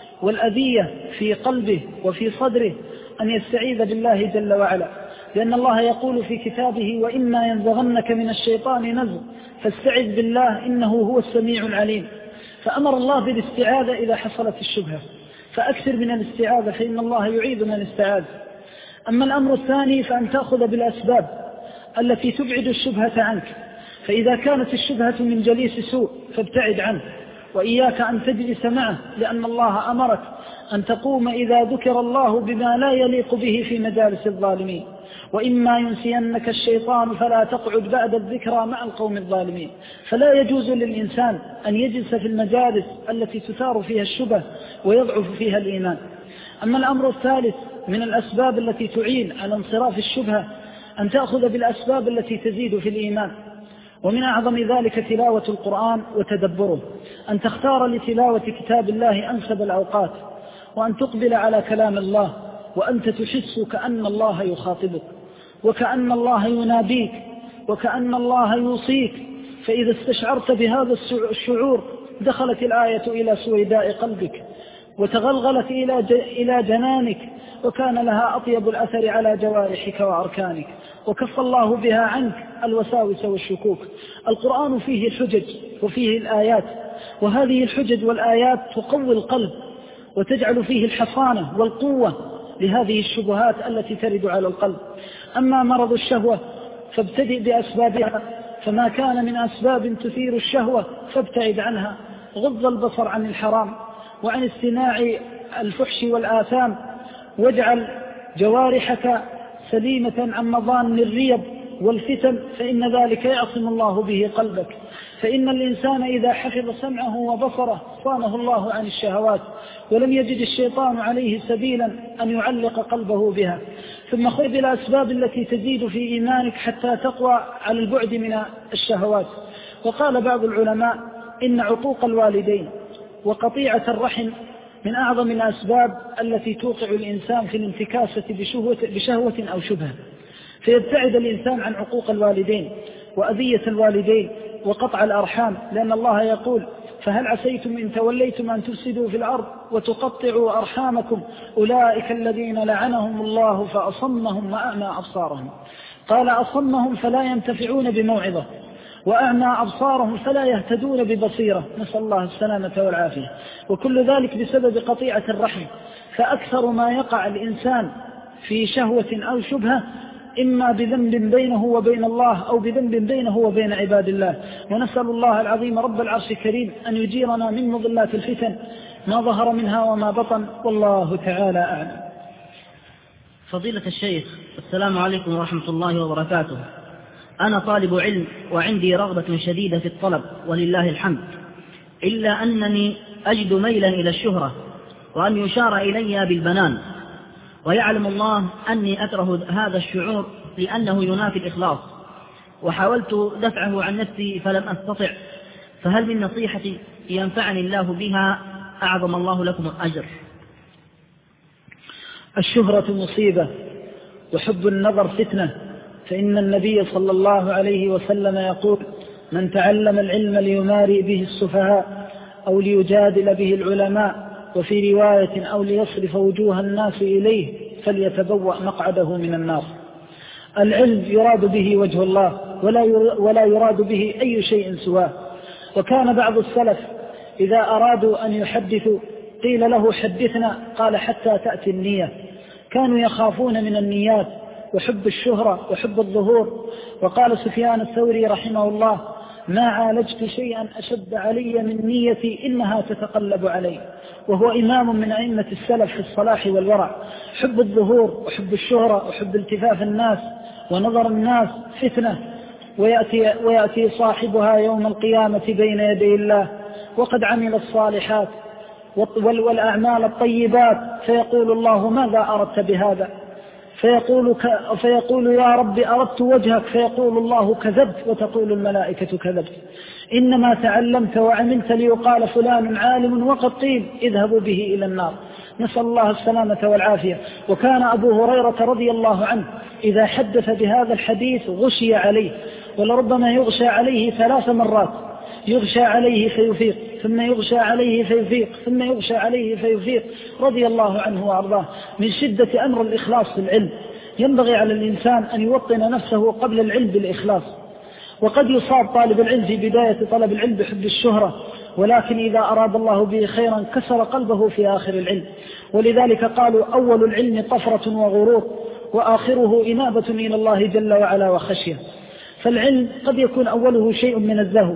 والأذية في قلبه وفي صدره أن يستعيذ بالله جل وعلا، لأن الله يقول في كتابه: وإما ينزغنك من الشيطان نزغ فاستعذ بالله إنه هو السميع العليم. فأمر الله بالاستعاذة إذا حصلت الشبهة، فأكثر من الاستعاذة فإن الله يعيذ من استعاذ. أما الأمر الثاني فأن تأخذ بالأسباب التي تبعد الشبهة عنك، فإذا كانت الشبهة من جليس سوء فابتعد عنه، وإياك أن تجلس معه، لأن الله أمرك أن تقوم إذا ذكر الله بما لا يليق به في مجالس الظالمين. وإما ينسينك الشيطان فلا تقعد بعد الذكرى مع القوم الظالمين. فلا يجوز للإنسان أن يجلس في المجالس التي تثار فيها الشبه ويضعف فيها الإيمان. أما الأمر الثالث من الأسباب التي تعين على انصراف الشبهة أن تأخذ بالأسباب التي تزيد في الإيمان، ومن أعظم ذلك تلاوة القرآن وتدبره، أن تختار لتلاوة كتاب الله أنسب الأوقات، وأن تقبل على كلام الله وأنت تحس كأن الله يخاطبك، وكأن الله يناديك، وكأن الله يوصيك. فإذا استشعرت بهذا الشعور دخلت الآية إلى سويداء قلبك وتغلغلت إلى جنانك، وكان لها أطيب الأثر على جوارحك وأركانك، وكف الله بها عنك الوساوس والشكوك. القرآن فيه الحجج وفيه الآيات، وهذه الحجج والآيات تقوي القلب وتجعل فيه الحصانة والقوة لهذه الشبهات التي ترد على القلب. أما مرض الشهوة فابتدئ بأسبابها، فما كان من أسباب تثير الشهوة فابتعد عنها. غض البصر عن الحرام وعن استماع الفحش والآثام، واجعل جوارحك سليمة عن مظان الريب والفتن، فإن ذلك يعصم الله به قلبك. فإن الإنسان إذا حفظ سمعه وبصره صانه الله عن الشهوات، ولم يجد الشيطان عليه سبيلا أن يعلق قلبه بها. ثم خذ بالأسباب التي تزيد في إيمانك حتى تقوى على البعد من الشهوات. وقال بعض العلماء إن عقوق الوالدين وقطيعة الرحم من أعظم الأسباب التي توقع الإنسان في الانتكاسة بشهوة, بشهوة أو شبهة، فيبتعد الإنسان عن عقوق الوالدين وأذية الوالدين وقطع الأرحام، لأن الله يقول: فهل عسيتم إن توليتم أن تفسدوا في الأرض وتقطعوا أرحامكم أولئك الذين لعنهم الله فأصمهم وأعمى أبصارهم. قال أصمهم فلا ينتفعون بموعظة، وأعمى أبصارهم فلا يهتدون ببصيرة، نسأل الله السلامة والعافية. وكل ذلك بسبب قطيعة الرحم. فأكثر ما يقع الإنسان في شهوة أو شبهة إما بذنب بينه وبين الله أو بذنب بينه وبين عباد الله. ونسأل الله العظيم رب العرش الكريم أن يجيرنا من مضلات الفتن ما ظهر منها وما بطن، والله تعالى أعلم. فضيلة الشيخ، السلام عليكم ورحمة الله وبركاته. أنا طالب علم وعندي رغبة شديدة في الطلب ولله الحمد، إلا أنني أجد ميلا إلى الشهرة وأن يشار إلي بالبنان، ويعلم الله أني أكره هذا الشعور لأنه ينافي الإخلاص، وحاولت دفعه عن نفسي فلم أستطع، فهل من نصيحة ينفعني الله بها أعظم الله لكم الأجر؟ الشهرة مصيبة وحب النظر فتنة، فإن النبي صلى الله عليه وسلم يقول: من تعلم العلم ليماري به السفهاء أو ليجادل به العلماء، وفي رواية أو ليصرف وجوه الناس إليه فليتبوأ مقعده من النار. العلم يراد به وجه الله ولا يراد به أي شيء سواه. وكان بعض السلف إذا أرادوا أن يحدثوا قيل له: حدثنا، قال: حتى تأتي النية. كانوا يخافون من النيات وحب الشهرة وحب الظهور. وقال سفيان الثوري رحمه الله: ما عالجت شيئا أشد علي من نيتي إنها تتقلب علي. وهو إمام من أئمة السلف في الصلاح والورع. حب الظهور وحب الشهرة وحب التفاف الناس ونظر الناس فتنة، ويأتي, ويأتي صاحبها يوم القيامة بين يدي الله وقد عمل الصالحات والأعمال الطيبات، فيقول الله: ماذا أردت بهذا؟ فيقول, ك... فيقول: يا رب أردت وجهك. فيقول الله: كذبت. وتقول الملائكة: كذبت. إنما تعلمت وعملت ليقال فلان عالم وقد قيل اذهبوا به إلى النار. نسأل الله السلامة والعافية. وكان أبو هريرة رضي الله عنه إذا حدث بهذا الحديث غشي عليه، ولربما يغشى عليه ثلاث مرات، يغشى عليه فيفيق، ثم يغشى عليه فيفيق، ثم يغشى عليه فيفيق، رضي الله عنه وأرضاه، من شدة أمر الإخلاص في العلم. ينبغي على الإنسان أن يوطن نفسه قبل العلم بالإخلاص. وقد يصاب طالب العلم في بداية طلب العلم بحب الشهرة، ولكن إذا أراد الله به خيرا كسر قلبه في آخر العلم. ولذلك قالوا: أول العلم طفرة وغرور، وآخره إنابة إلى الله جل وعلا وخشية. فالعلم قد يكون أوله شيء من الزهو،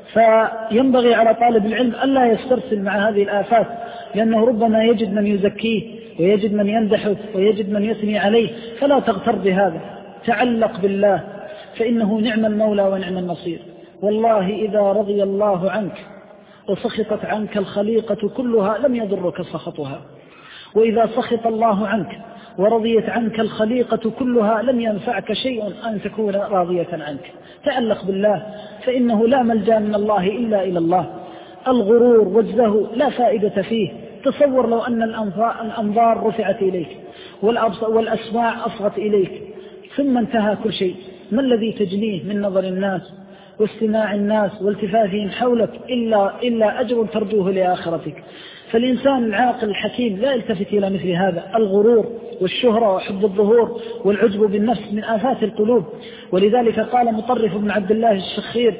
فينبغي على طالب العلم ألا يسترسل مع هذه الآفات، لأنه ربما يجد من يزكيه ويجد من يمدحه ويجد من يثني عليه، فلا تغتر بهذا. تعلق بالله، فإنه نعم المولى ونعم النصير. والله إذا رضي الله عنك وسخطت عنك الخليقة كلها لم يضرك سخطها، وإذا سخط الله عنك ورضيت عنك الخليقة كلها لم ينفعك شيء أن تكون راضية عنك. تعلق بالله، فإنه لا ملجأ من الله إلا إلى الله. الغرور والزهو لا فائدة فيه. تصور لو أن الأنظار رفعت إليك والأسماع أصغت إليك ثم انتهى كل شيء، ما الذي تجنيه من نظر الناس واستماع الناس والتفافهم حولك إلا, إلا أجر ترجوه لآخرتك. فالإنسان العاقل الحكيم لا يلتفت إلى مثل هذا. الغرور والشهرة وحب الظهور والعجب بالنفس من آفات القلوب. ولذلك قال مطرف بن عبد الله الشخير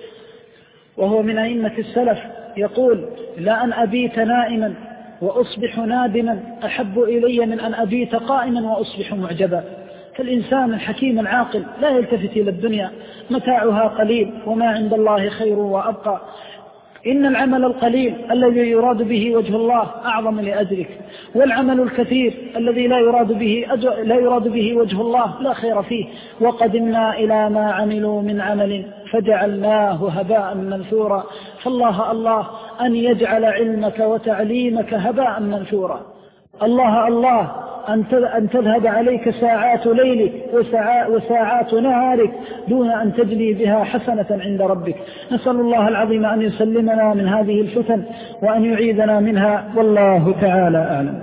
وهو من أئمة السلف يقول: لا أن أبيت نائما وأصبح نادما أحب إلي من أن أبيت قائما وأصبح معجبا. فالإنسان الحكيم العاقل لا يلتفت إلى الدنيا، متاعها قليل وما عند الله خير وأبقى. إن العمل القليل الذي يراد به وجه الله أعظم لأجرك، والعمل الكثير الذي لا يراد به أجر لا يراد به وجه الله لا خير فيه. وقدمنا إلى ما عملوا من عمل فجعلناه هباء منثورا. فالله الله أن يجعل علمك وتعليمك هباء منثورا. الله الله أن تذهب عليك ساعات ليلك وساعات نهارك دون أن تجلي بها حسنة عند ربك. نسأل الله العظيم أن يسلمنا من هذه الفتن وأن يعيذنا منها، والله تعالى أعلم.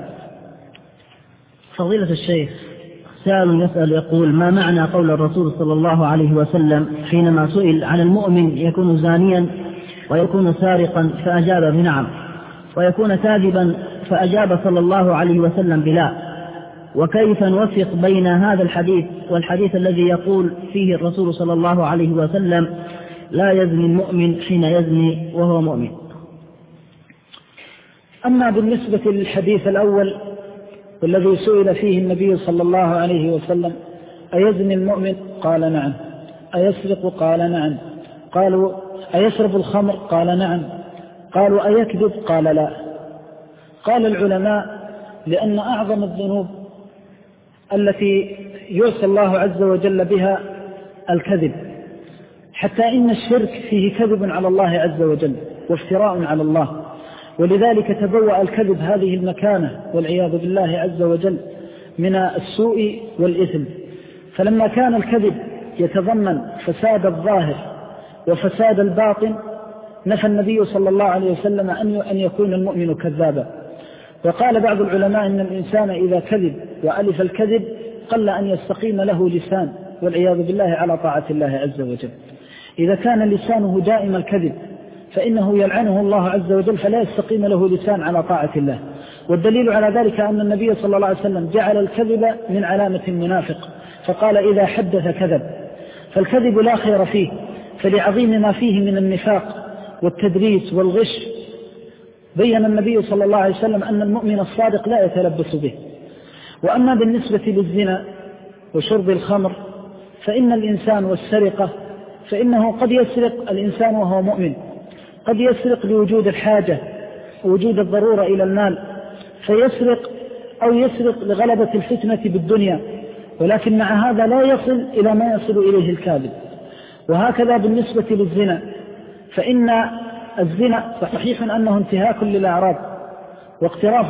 فضيلة الشيخ، سائل يسأل يقول: ما معنى قول الرسول صلى الله عليه وسلم حينما سئل عن المؤمن يكون زانيا ويكون سارقا فأجاب بنعم، ويكون كاذبا فأجاب صلى الله عليه وسلم بلا، وكيف نوفق بين هذا الحديث والحديث الذي يقول فيه الرسول صلى الله عليه وسلم لا يزني المؤمن حين يزني وهو مؤمن؟ أما بالنسبة للحديث الأول والذي سئل فيه النبي صلى الله عليه وسلم أيزني المؤمن؟ قال نعم. أيسرق؟ قال نعم. قالوا أيشرب الخمر؟ قال نعم. قالوا أيكذب؟ قال لا. قال العلماء لأن أعظم الذنوب التي يعصى الله عز وجل بها الكذب، حتى إن الشرك فيه كذب على الله عز وجل وافتراء على الله، ولذلك تبوأ الكذب هذه المكانة والعياذ بالله عز وجل من السوء والإثم. فلما كان الكذب يتضمن فساد الظاهر وفساد الباطن نفى النبي صلى الله عليه وسلم أن يكون المؤمن كذابا. وقال بعض العلماء إن الإنسان إذا كذب وألف الكذب قل أن يستقيم له لسان والعياذ بالله على طاعة الله عز وجل. إذا كان لسانه دائم الكذب فإنه يلعنه الله عز وجل فلا يستقيم له لسان على طاعة الله. والدليل على ذلك أن النبي صلى الله عليه وسلم جعل الكذب من علامة المنافق، فقال إذا حدث كذب. فالكذب لا خير فيه، فلعظيم ما فيه من النفاق والتدريس والغش بين النبي صلى الله عليه وسلم أن المؤمن الصادق لا يتلبس به. وأما بالنسبة للزنا وشرب الخمر فإن الإنسان والسرقة فإنه قد يسرق الإنسان وهو مؤمن، قد يسرق لوجود الحاجة ووجود الضرورة إلى المال فيسرق، أو يسرق لغلبة الفتنة بالدنيا، ولكن مع هذا لا يصل إلى ما يصل إليه الكاذب. وهكذا بالنسبة للزنا، فإن الزنا صحيح أنه انتهاك للأعراض واقتراف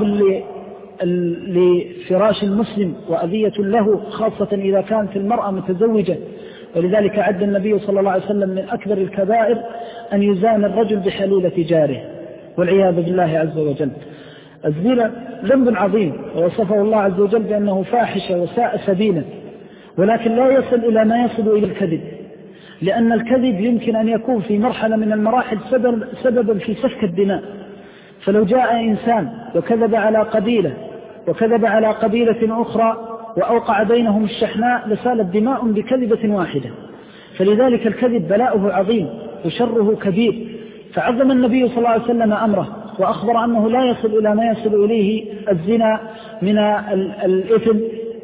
لفراش المسلم وأذية له، خاصة إذا كانت المرأة متزوجة، ولذلك عد النبي صلى الله عليه وسلم من أكبر الكبائر أن يزاني الرجل بحليلة جاره والعياذ بالله عز وجل. الزنا ذنب عظيم ووصفه الله عز وجل بأنه فاحشة وساء سبيلا، ولكن لا يصل إلى ما يصل إلى الكذب، لأن الكذب يمكن أن يكون في مرحلة من المراحل سبب سببا في سفك الدماء. فلو جاء إنسان وكذب على قبيلة وكذب على قبيلة أخرى وأوقع بينهم الشحناء لسالت دماء بكذبة واحدة. فلذلك الكذب بلاؤه عظيم وشره كبير، فعظم النبي صلى الله عليه وسلم أمره وأخبر أنه لا يصل إلى ما يصل إليه الزنا من الإثم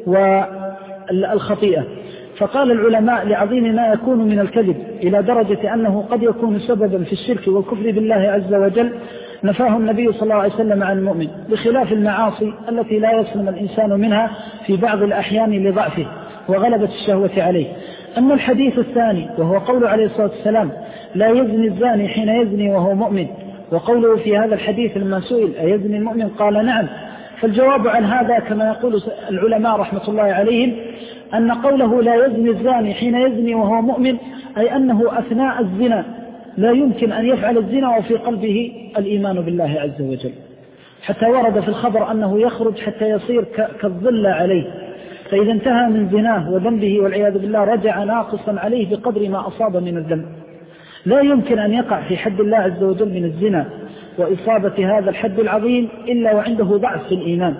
والخطيئة. فقال العلماء لعظيم ما يكون من الكذب إلى درجة أنه قد يكون سببا في الشرك والكفر بالله عز وجل نفاه النبي صلى الله عليه وسلم عن المؤمن، بخلاف المعاصي التي لا يسلم الإنسان منها في بعض الأحيان لضعفه وغلبة الشهوة عليه. أما الحديث الثاني وهو قول عليه الصلاة والسلام لا يزني الزاني حين يزني وهو مؤمن، وقوله في هذا الحديث لما سئل أيزني المؤمن قال نعم، فالجواب عن هذا كما يقول العلماء رحمة الله عليهم أن قوله لا يزني الزاني حين يزني وهو مؤمن أي أنه أثناء الزنا لا يمكن أن يفعل الزنا وفي قلبه الإيمان بالله عز وجل، حتى ورد في الخبر أنه يخرج حتى يصير كالظل عليه، فإذا انتهى من زناه وذنبه والعياذ بالله رجع ناقصا عليه بقدر ما أصاب من الذنب. لا يمكن أن يقع في حد الله عز وجل من الزنا وإصابة هذا الحد العظيم إلا وعنده ضعف في الإيمان.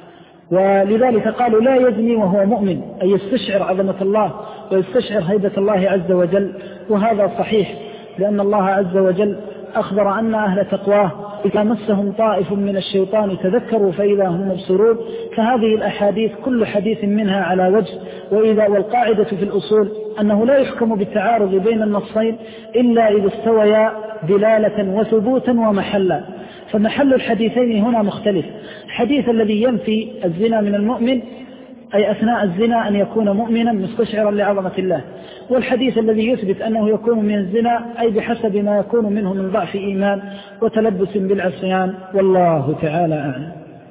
ولذلك قالوا لا يزني وهو مؤمن، أي يستشعر عظمة الله ويستشعر هيبة الله عز وجل، وهذا صحيح لأن الله عز وجل أخبر أن أهل تقواه إذا مسهم طائف من الشيطان تذكروا فإذا هم مبصرون. فهذه الأحاديث كل حديث منها على وجه. وإذا والقاعدة في الأصول أنه لا يحكم بالتعارض بين النصين إلا إذا استويا دلالة وثبوتا ومحلا، فمحل الحديثين هنا مختلف. الحديث الذي ينفي الزنا من المؤمن أي أثناء الزنا أن يكون مؤمنا مستشعرا لعظمة الله، والحديث الذي يثبت أنه يكون من الزنا أي بحسب ما يكون منه من ضعف إيمان وتلبس بالعصيان، والله تعالى أعلم.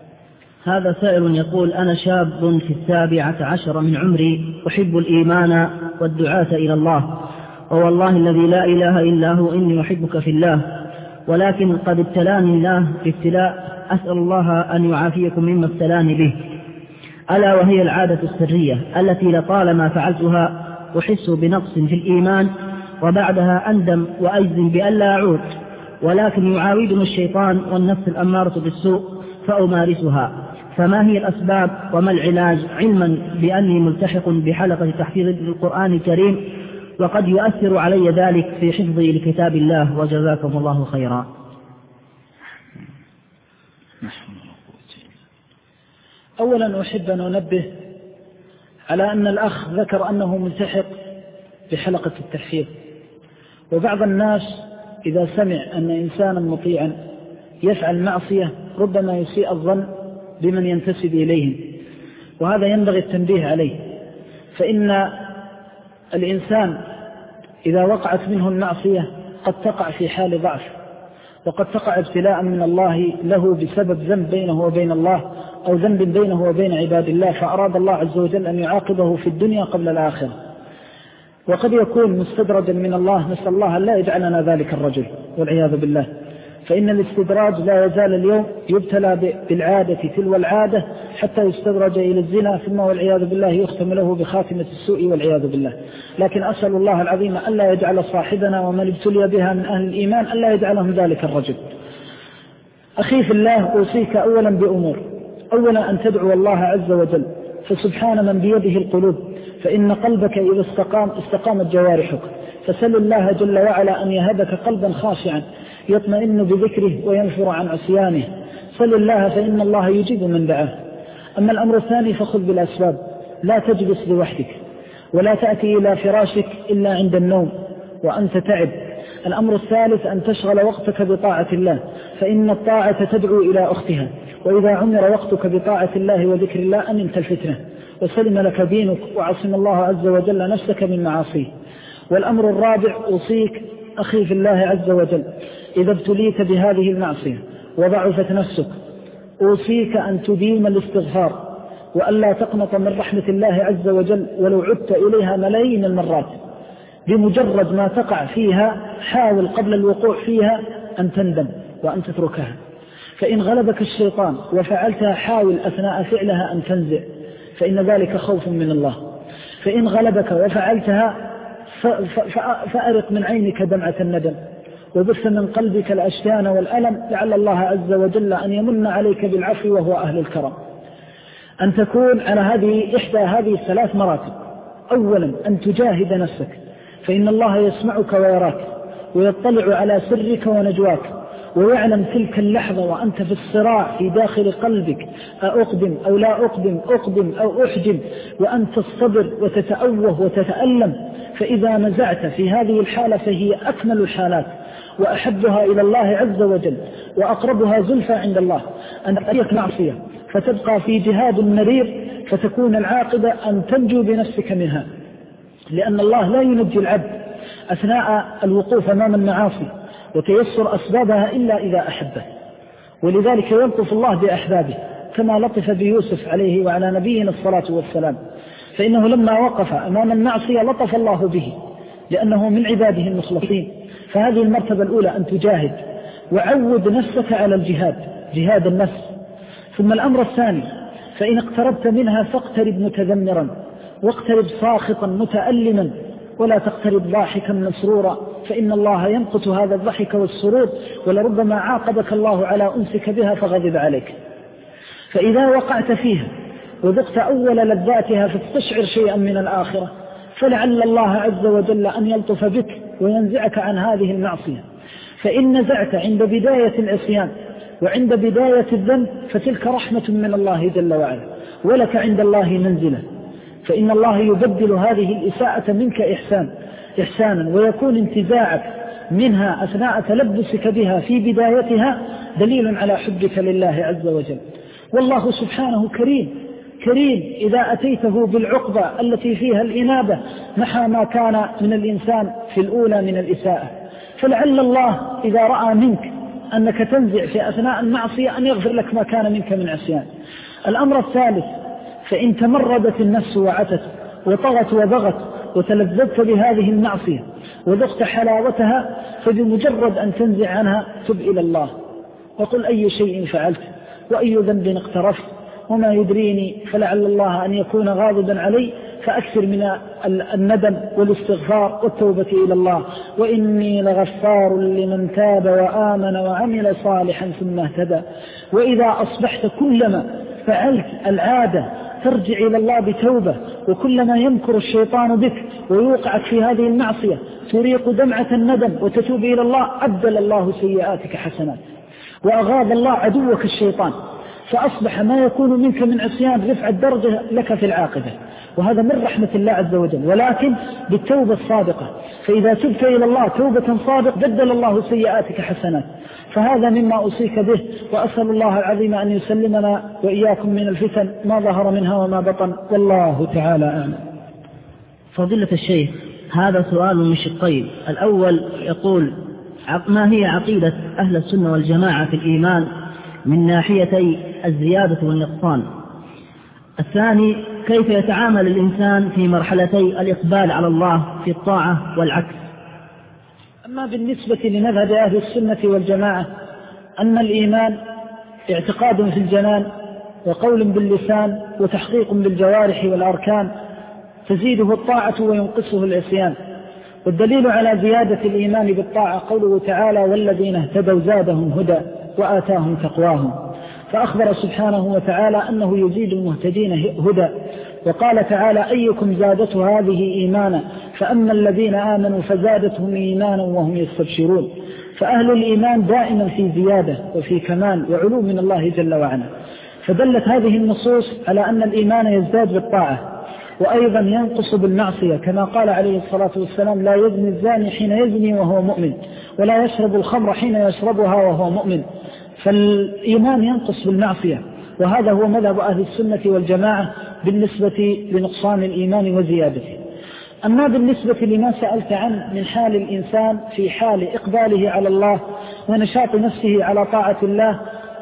هذا سائل يقول أنا شاب في السابعة عشر من عمري أحب الإيمان والدعاة إلى الله، ووالله الذي لا إله إلا هو إني أحبك في الله، ولكن قد ابتلاني الله بابتلاء أسأل الله أن يعافيكم مما ابتلاني به، ألا وهي العادة السرية التي لطالما فعلتها أحس بنقص في الإيمان وبعدها أندم وأجزم بأن لا أعود، ولكن يعاودني الشيطان والنفس الأمارة بالسوء فأمارسها، فما هي الأسباب وما العلاج، علما بأني ملتحق بحلقة تحفيظ القرآن الكريم وقد يؤثر علي ذلك في حفظي لكتاب الله، وجزاكم الله خيرا. أولا أحب أن أنبه على أن الأخ ذكر أنه ملتحق بحلقة التحفيظ، وبعض الناس إذا سمع أن إنسانا مطيعا يفعل معصية ربما يسيء الظن بمن ينتسب إليهم، وهذا ينبغي التنبيه عليه. فإن الإنسان إذا وقعت منه المعصية قد تقع في حال ضعف، وقد تقع ابتلاء من الله له بسبب ذنب بينه وبين الله أو ذنب بينه وبين عباد الله، فأراد الله عز وجل أن يعاقبه في الدنيا قبل الآخرة، وقد يكون مستدرجا من الله، نسأل الله لا يجعلنا ذلك الرجل والعياذ بالله. فإن الاستدراج لا يزال اليوم يبتلى بالعادة تلو العادة حتى يستدرج إلى الزنا، ثم والعياذ بالله يختم له بخاتمة السوء والعياذ بالله. لكن أسأل الله العظيم ألا يجعل صاحبنا ومن ابتلي بها من أهل الإيمان ألا يجعلهم ذلك الرجل. أخي في الله، أوصيك أولا بأمور. أولا أن تدعو الله عز وجل، فسبحان من بيده القلوب، فإن قلبك إذا استقام استقامت جوارحك، فسل الله جل وعلا أن يهبك قلبا خاشعا يطمئن بذكره وينفر عن عصيانه. سل الله فإن الله يجيب من دعاه. أما الأمر الثاني فخذ بالأسباب، لا تجلس لوحدك ولا تأتي إلى فراشك إلا عند النوم وأنت تعب. الأمر الثالث أن تشغل وقتك بطاعة الله، فإن الطاعة تدعو إلى أختها، وإذا عمر وقتك بطاعة الله وذكر الله أمنت الفتنة وسلم لك دينك وعصم الله عز وجل نفسك من معاصيه. والأمر الرابع أوصيك أخي في الله عز وجل، إذا ابتليت بهذه المعصية وضعفت نفسك أوصيك أن تديم الاستغفار، وألا تقنط من رحمة الله عز وجل ولو عدت إليها ملايين المرات. بمجرد ما تقع فيها حاول قبل الوقوع فيها أن تندم وأن تتركها، فإن غلبك الشيطان وفعلتها حاول أثناء فعلها أن تنزع، فإن ذلك خوف من الله. فإن غلبك وفعلتها فأرق من عينك دمعة الندم وبث من قلبك الأشتان والألم، لعل الله عز وجل أن يمن عليك بالعفو وهو أهل الكرم. أن تكون على هذه إحدى هذه الثلاث مراتب. أولا أن تجاهد نفسك، فإن الله يسمعك ويراك ويطلع على سرك ونجواك، ويعلم تلك اللحظة وأنت في الصراع في داخل قلبك أقدم أو لا أقدم، أقدم أو أحجم، وأن تصطبر وتتأوه وتتألم. فإذا نزعت في هذه الحالة فهي أكمل الحالات وأحبها إلى الله عز وجل وأقربها زلفى عند الله. أن تأتيك معصية فتبقى في جهاد مرير فتكون العاقبة أن تنجو بنفسك منها، لأن الله لا ينجي العبد أثناء الوقوف أمام المعاصي وتيسر أسبابها إلا إذا أحبه، ولذلك يلطف الله بأحبابه كما لطف بيوسف عليه وعلى نبينا الصلاة والسلام. فإنه لما وقف أمام المعصية لطف الله به لأنه من عباده المخلصين. فهذه المرتبة الأولى أن تجاهد، وعود نفسك على الجهاد، جهاد النفس. ثم الأمر الثاني، فإن اقتربت منها فاقترب متذمرا واقترب ساخطا متألما، ولا تقترب ضاحكا مسرورا، فإن الله يمقت هذا الضحك والسرور، ولربما عاقبك الله على أنسك بها فغضب عليك. فإذا وقعت فيها وذقت أول لذاتها فتستشعر شيئا من الآخرة، فلعل الله عز وجل أن يلطف بك وينزعك عن هذه المعصية. فإن نزعت عند بداية العصيان وعند بداية الذنب فتلك رحمة من الله جل وعلا، ولك عند الله منزلة، فإن الله يبدل هذه الإساءة منك إحسان إحسانا، ويكون انتزاعك منها أثناء تلبسك بها في بدايتها دليل على حبك لله عز وجل. والله سبحانه كريم كريم إذا أتيته بالعقبة التي فيها الإنابة محى ما كان من الإنسان في الأولى من الإساءة. فلعل الله إذا رأى منك أنك تنزع في أثناء المعصية أن يغفر لك ما كان منك من عصيان. الأمر الثالث، فإن تمردت النفس وعتت وطغت وبغت وتلذذت بهذه المعصية وذقت حلاوتها، فبمجرد أن تنزع عنها تب إلى الله وقل أي شيء فعلت وأي ذنب اقترفت وما يدريني، فلعل الله أن يكون غاضبا علي، فأكثر من الندم والاستغفار والتوبة إلى الله. وإني لغفار لمن تاب وآمن وعمل صالحا ثم اهتدى. وإذا أصبحت كلما فعلت العادة ترجع إلى الله بتوبة، وكلما يمكر الشيطان بك ويوقعك في هذه المعصية تريق دمعة الندم وتتوب إلى الله، أبدل الله سيئاتك حسنات، وأغاض الله عدوك الشيطان، فأصبح ما يكون منك من عصيان رفع الدرجة لك في العاقبة، وهذا من رحمة الله عز وجل، ولكن بالتوبة الصادقة. فإذا تبت إلى الله توبة صادقة بدل الله سيئاتك حسنات. فهذا مما أوصيك به، وأسأل الله العظيم أن يسلمنا وإياكم من الفتن ما ظهر منها وما بطن، والله تعالى أعلم. فضيلة الشيخ، هذا سؤال من شقين. الأول يقول: ما هي عقيدة أهل السنة والجماعة في الإيمان من ناحيتي الزيادة والنقصان؟ الثاني: كيف يتعامل الإنسان في مرحلتي الإقبال على الله في الطاعة والعكس؟ أما بالنسبة لمذهب أهل السنة والجماعة أن الإيمان اعتقاد في الجنان وقول باللسان وتحقيق بالجوارح والأركان، تزيده الطاعة وينقصه العصيان. والدليل على زيادة الإيمان بالطاعة قوله تعالى: والذين اهتدوا زادهم هدى وآتاهم تقواهم. فأخبر سبحانه وتعالى أنه يزيد المهتدين هدى، وقال تعالى: أيكم زادته هذه إيمانا، فأما الذين آمنوا فزادتهم إيمانا وهم يستبشرون. فأهل الإيمان دائما في زيادة وفي كمال وعلو من الله جل وعلا. فدلت هذه النصوص على أن الإيمان يزداد بالطاعة وأيضا ينقص بالمعصية، كما قال عليه الصلاة والسلام: لا يزني الزاني حين يزني وهو مؤمن، ولا يشرب الخمر حين يشربها وهو مؤمن. فالإيمان ينقص بالمعصية، وهذا هو مذهب أهل السنة والجماعة بالنسبة لنقصان الإيمان وزيادته. أما بالنسبة لما سألت عنه من حال الإنسان في حال إقباله على الله ونشاط نفسه على طاعة الله،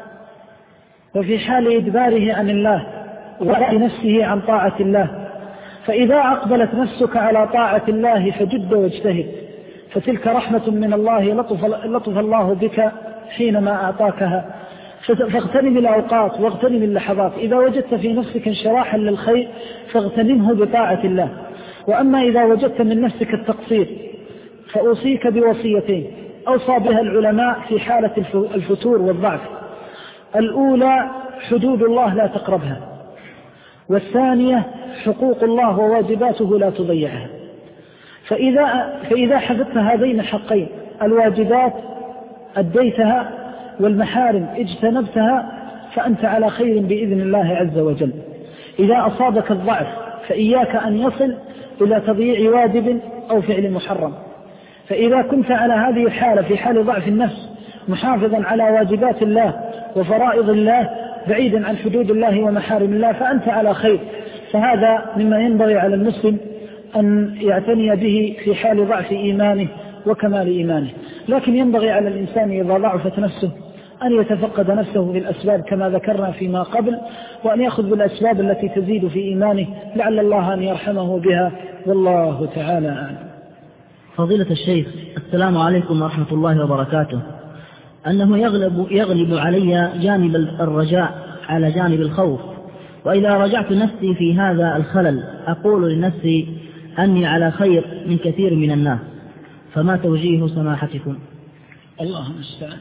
وفي حال إدباره عن الله ورأي نفسه عن طاعة الله، فإذا أقبلت نفسك على طاعة الله فجد واجتهد، فتلك رحمة من الله لطف, لطف الله بك حينما أعطاكها، فاغتنم الأوقات واغتنم اللحظات. إذا وجدت في نفسك انشراحا للخير فاغتنمه بطاعة الله. وأما إذا وجدت من نفسك التقصير فأوصيك بوصيتين أوصى بها العلماء في حالة الفتور والضعف: الأولى حدود الله لا تقربها، والثانية حقوق الله وواجباته لا تضيعها. فإذا, فإذا حفظت هذين الحقين، الواجبات أديتها والمحارم اجتنبتها، فأنت على خير بإذن الله عز وجل. إذا أصابك الضعف فإياك أن يصل إلى تضييع واجب أو فعل محرم. فإذا كنت على هذه الحالة في حال ضعف النفس محافظا على واجبات الله وفرائض الله بعيدا عن حدود الله ومحارم الله، فأنت على خير. فهذا مما ينبغي على المسلم أن يعتني به في حال ضعف إيمانه وكمال إيمانه. لكن ينبغي على الإنسان إذا ضعفت نفسه أن يتفقد نفسه بالأسباب كما ذكرنا فيما قبل، وأن يأخذ بالأسباب التي تزيد في إيمانه لعل الله أن يرحمه بها، والله تعالى أعلم. فضيلة الشيخ، السلام عليكم ورحمة الله وبركاته. أنه يغلب, يغلب علي جانب الرجاء على جانب الخوف، وإذا رجعت نفسي في هذا الخلل أقول لنفسي أني على خير من كثير من الناس، فما توجيه سماحتكم؟ الله المستعان.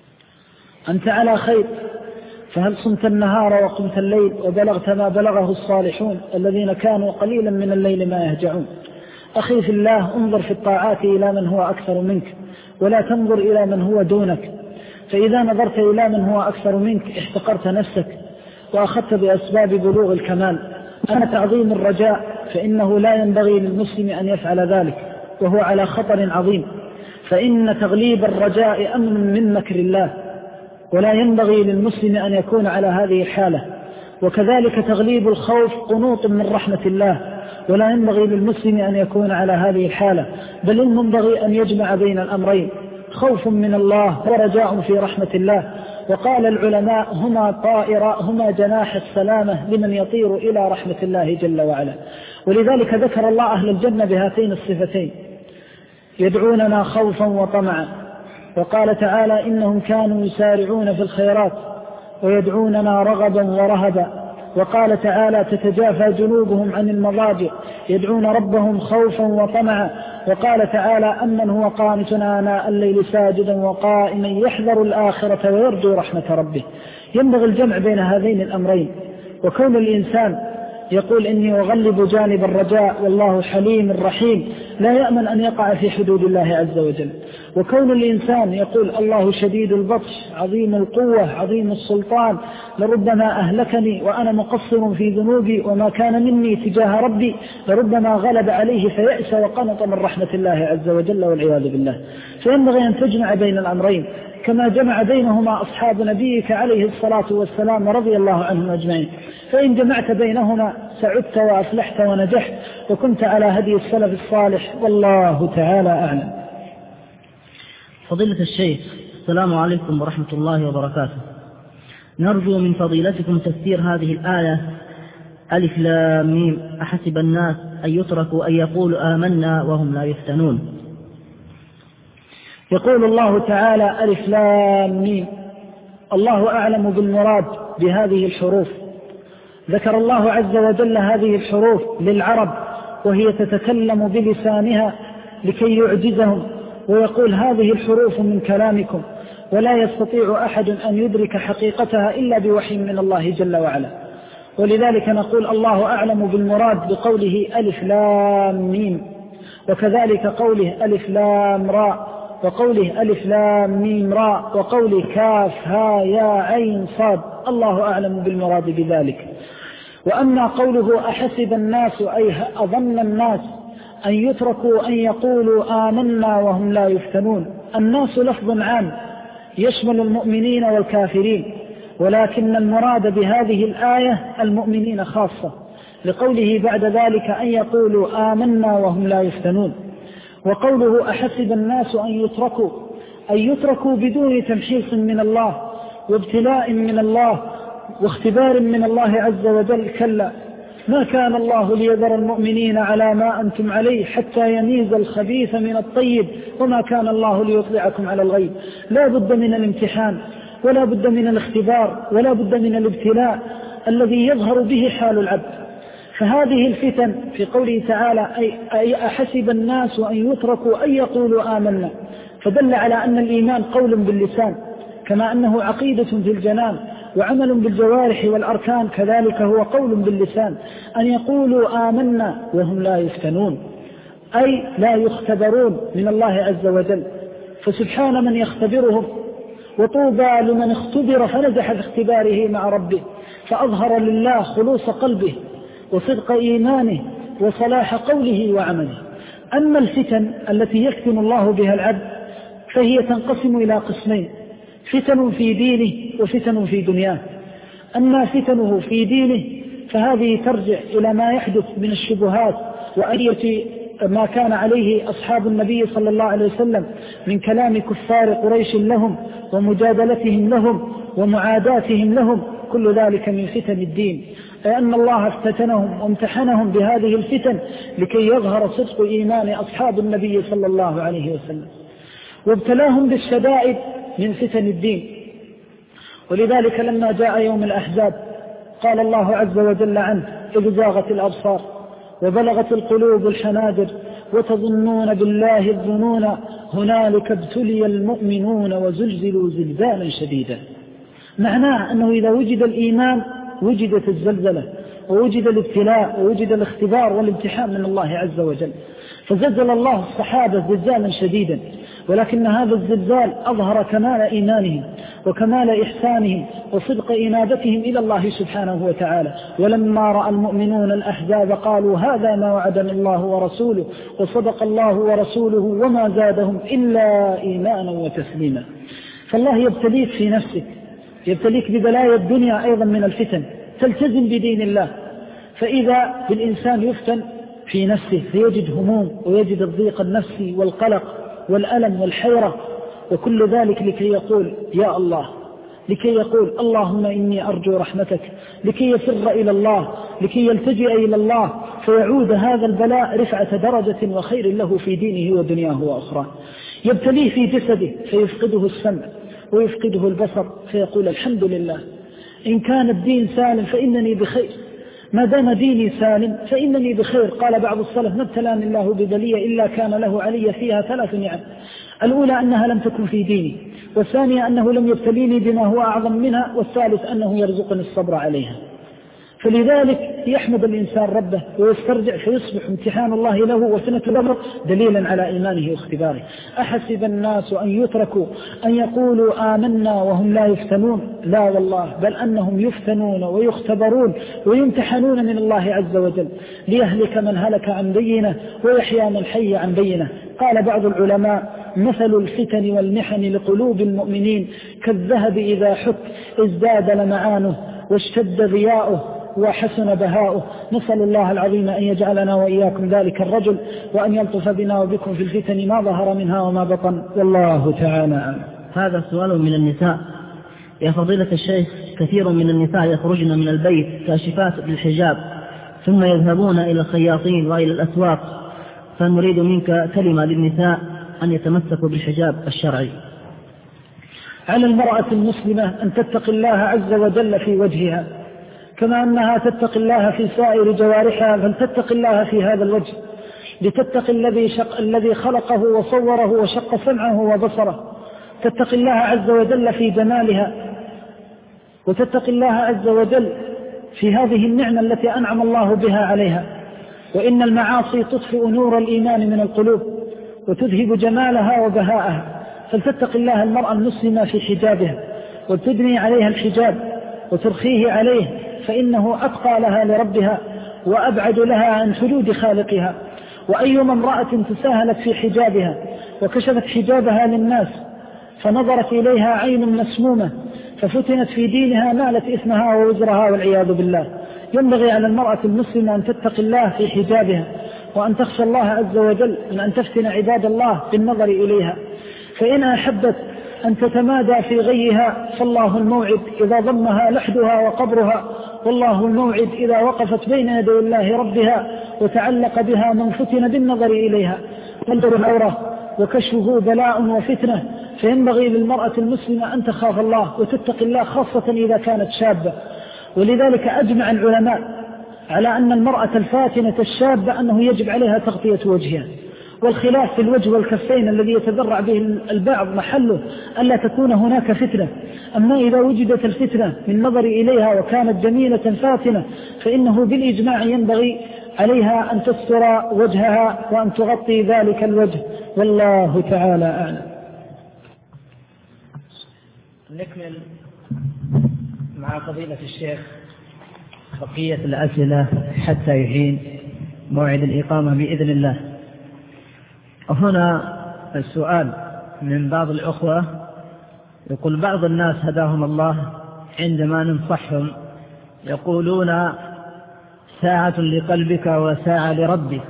أنت على خير، فهل صمت النهار وقمت الليل وبلغت ما بلغه الصالحون الذين كانوا قليلا من الليل ما يهجعون. أخي في الله، انظر في الطاعات إلى من هو أكثر منك ولا تنظر إلى من هو دونك، فإذا نظرت إلى من هو أكثر منك احتقرت نفسك وأخذت بأسباب بلوغ الكمال. أما تعظيم الرجاء فإنه لا ينبغي للمسلم أن يفعل ذلك، وهو على خطر عظيم، فإن تغليب الرجاء أمن من مكر الله، ولا ينبغي للمسلم أن يكون على هذه الحالة. وكذلك تغليب الخوف قنوط من رحمة الله، ولا ينبغي للمسلم أن يكون على هذه الحالة، بل ينبغي أن يجمع بين الأمرين: خوف من الله ورجاء في رحمة الله. وقال العلماء: هما طائرة هما جناح السلامة لمن يطير إلى رحمة الله جل وعلا. ولذلك ذكر الله أهل الجنة بهاتين الصفتين: يدعوننا خوفا وطمعا. وقال تعالى: إنهم كانوا يسارعون في الخيرات ويدعوننا رغبا ورهبا. وقال تعالى: تتجافى جنوبهم عن المضاجع يدعون ربهم خوفا وطمعا. وقال تعالى: أمن هو قانت آناء الليل ساجدا وقائما يحذر الآخرة ويرجو رحمة ربه. ينبغي الجمع بين هذين الأمرين. وكون الإنسان يقول إني أغلب جانب الرجاء والله حليم رحيم لا يأمن أن يقع في حدود الله عز وجل. وكون الإنسان يقول الله شديد البطش عظيم القوة عظيم السلطان لربما أهلكني وأنا مقصر في ذنوبي وما كان مني تجاه ربي لربما غلب عليه فيأس وقنط من رحمة الله عز وجل والعياذ بالله. فينبغي أن تجمع بين الأمرين كما جمع بينهما أصحاب نبيك عليه الصلاة والسلام رضي الله عنهم أجمعين. فإن جمعت بينهما سعدت وأفلحت ونجحت وكنت على هدي السلف الصالح والله تعالى أعلم. فضيلة الشيخ، السلام عليكم ورحمة الله وبركاته. نرجو من فضيلتكم تفسير هذه الآية ألف لام ميم أحسب الناس أن يتركوا أن يقولوا آمنا وهم لا يفتنون. يقول الله تعالى ألف لام ميم، الله أعلم بالمراد بهذه الحروف. ذكر الله عز وجل هذه الحروف للعرب وهي تتكلم بلسانها لكي يعجزهم، ويقول هذه الحروف من كلامكم ولا يستطيع أحد أن يدرك حقيقتها إلا بوحي من الله جل وعلا. ولذلك نقول الله أعلم بالمراد بقوله ألف لام ميم، وكذلك قوله ألف لام راء، وقوله ألف لام ميم راء، وقوله كاف ها يا عين صاد، الله أعلم بالمراد بذلك. وأما قوله أحسب الناس أي أظن الناس أن يتركوا أن يقولوا آمنا وهم لا يفتنون، الناس لفظ عام يشمل المؤمنين والكافرين، ولكن المراد بهذه الآية المؤمنين خاصة، لقوله بعد ذلك أن يقولوا آمنا وهم لا يفتنون. وقوله أحسب الناس أن يتركوا أن يتركوا بدون تمحيص من الله وابتلاء من الله واختبار من الله عز وجل، كلا، ما كان الله ليذر المؤمنين على ما أنتم عليه حتى يميز الخبيث من الطيب وما كان الله ليطلعكم على الغيب. لا بد من الامتحان ولا بد من الاختبار ولا بد من الابتلاء الذي يظهر به حال العبد. فهذه الفتن في قوله تعالى أي أحسب الناس أن يتركوا أن يقولوا آمنا، فدل على أن الإيمان قول باللسان كما أنه عقيدة في الجنان وعمل بالجوارح والأركان، كذلك هو قول باللسان. أن يقولوا آمنا وهم لا يفتنون أي لا يختبرون من الله عز وجل، فسبحان من يختبرهم، وطوبى لمن اختبر فنجح في اختباره مع ربه فأظهر لله خلوص قلبه وصدق إيمانه وصلاح قوله وعمله. أما الفتن التي يفتن الله بها العبد فهي تنقسم إلى قسمين، فتن في دينه وفتن في دنياه. أما فتنه في دينه فهذه ترجع إلى ما يحدث من الشبهات وأية ما كان عليه أصحاب النبي صلى الله عليه وسلم من كلام كفار قريش لهم ومجادلتهم لهم ومعاداتهم لهم، كل ذلك من فتن الدين، لأن الله افتتنهم وامتحنهم بهذه الفتن لكي يظهر صدق إيمان أصحاب النبي صلى الله عليه وسلم، وابتلاهم بالشدائد من فتن الدين. ولذلك لما جاء يوم الأحزاب قال الله عز وجل عنه إذ زاغت الأبصار وبلغت القلوب الحناجر وتظنون بالله الظنون هنالك ابتلي المؤمنون وزلزلوا زلزالا شديدا. معناه أنه إذا وجد الإيمان وجدت الزلزلة ووجد الابتلاء ووجد الاختبار والامتحان من الله عز وجل، فزلزل الله الصحابة زلزالا شديدا، ولكن هذا الزلزال أظهر كمال إيمانهم وكمال إحسانهم وصدق إنابتهم إلى الله سبحانه وتعالى. ولما رأى المؤمنون الأحزاب قالوا هذا ما وعدنا الله ورسوله وصدق الله ورسوله وما زادهم إلا إيمانا وتسليما. فالله يبتليك في نفسك، يبتليك ببلايا الدنيا أيضا من الفتن، تلتزم بدين الله. فإذا بالإنسان يفتن في نفسه فيجد هموم ويجد الضيق النفسي والقلق والألم والحيرة، وكل ذلك لكي يقول يا الله، لكي يقول اللهم إني أرجو رحمتك، لكي يفر إلى الله، لكي يلتجئ إلى الله، فيعود هذا البلاء رفعة درجة وخير له في دينه ودنياه وأخرى. يبتليه في جسده فيفقده السمع ويفقده البصر فيقول الحمد لله، إن كان الدين سالم فإنني بخير، ما دام ديني سالم فإنني بخير. قال بعض السلف: ما ابتلاني الله ببلية إلا كان له علي فيها ثلاث نعم: الأولى أنها لم تكن في ديني، والثانية أنه لم يبتليني بما هو أعظم منها، والثالث أنه يرزقني الصبر عليها. فلذلك يحمد الإنسان ربه ويسترجع، فيصبح امتحان الله له وسنة الأمر دليلا على إيمانه واختباره. أحسب الناس أن يتركوا أن يقولوا آمنا وهم لا يفتنون؟ لا والله، بل أنهم يفتنون ويختبرون ويمتحنون من الله عز وجل، ليهلك من هلك عن بينه ويحيى من حي عن بينه. قال بعض العلماء: مثل الفتن والمحن لقلوب المؤمنين كالذهب إذا حك ازداد لمعانه واشتد ضياؤه وحسن بهاؤه. نسأل الله العظيم أن يجعلنا وإياكم ذلك الرجل، وأن يلطف بنا وبكم في الفتن ما ظهر منها وما بطن، والله تعالى أعلم. هذا سؤال من النساء: يا فضيلة الشيخ، كثير من النساء يخرجن من البيت كاشفات بالحجاب ثم يذهبون إلى الخياطين وإلى الأسواق، فنريد منك كلمة للنساء أن يتمسكوا بالحجاب الشرعي. على المرأة المسلمة أن تتقي الله عز وجل في وجهها، كما أنها تتقي الله في سائر جوارحها، فلتتقي الله في هذا الوجه، لتتقي الذي شق الذي خلقه وصوره وشق سمعه وبصره. تتقي الله عز وجل في جمالها، وتتقي الله عز وجل في هذه النعمة التي أنعم الله بها عليها. وإن المعاصي تطفئ نور الإيمان من القلوب وتذهب جمالها وبهاءها، فلتتقي الله المرأة المسلمة في حجابها، وتدني عليها الحجاب وترخيه عليه، فإنه أتقى لها لربها وأبعد لها عن حدود خالقها. وأيما امرأة تساهلت في حجابها وكشفت حجابها للناس فنظرت إليها عين مسمومة ففتنت في دينها نالت إثمها ووزرها والعياذ بالله. ينبغي على المرأة المسلمة أن تتقي الله في حجابها، وأن تخشى الله عز وجل من أن تفتن عباد الله بالنظر إليها، فإن أحبت أن تتمادى في غيها فالله الموعد إذا ضمها لحدها وقبرها، والله الموعد إذا وقفت بين يدي الله ربها وتعلق بها من فتن بالنظر إليها. منظر العورة وكشفه بلاء وفتنة، فينبغي للمرأة المسلمة أن تخاف الله وتتقي الله، خاصة إذا كانت شابة. ولذلك أجمع العلماء على أن المرأة الفاتنة الشابة أنه يجب عليها تغطية وجهها، والخلاف في الوجه والكفين الذي يتذرع به البعض محله ألا تكون هناك فتنة. أما إذا وجدت الفتنة من نظر إليها وكانت جميلة فاتنة فإنه بالإجماع ينبغي عليها أن تستر وجهها وأن تغطي ذلك الوجه، والله تعالى أعلم. نكمل مع فضيلة الشيخ بقية الأسئلة حتى يحين موعد الإقامة بإذن الله. هنا السؤال من بعض الأخوة يقول: بعض الناس هداهم الله عندما ننصحهم يقولون ساعة لقلبك وساعة لربك،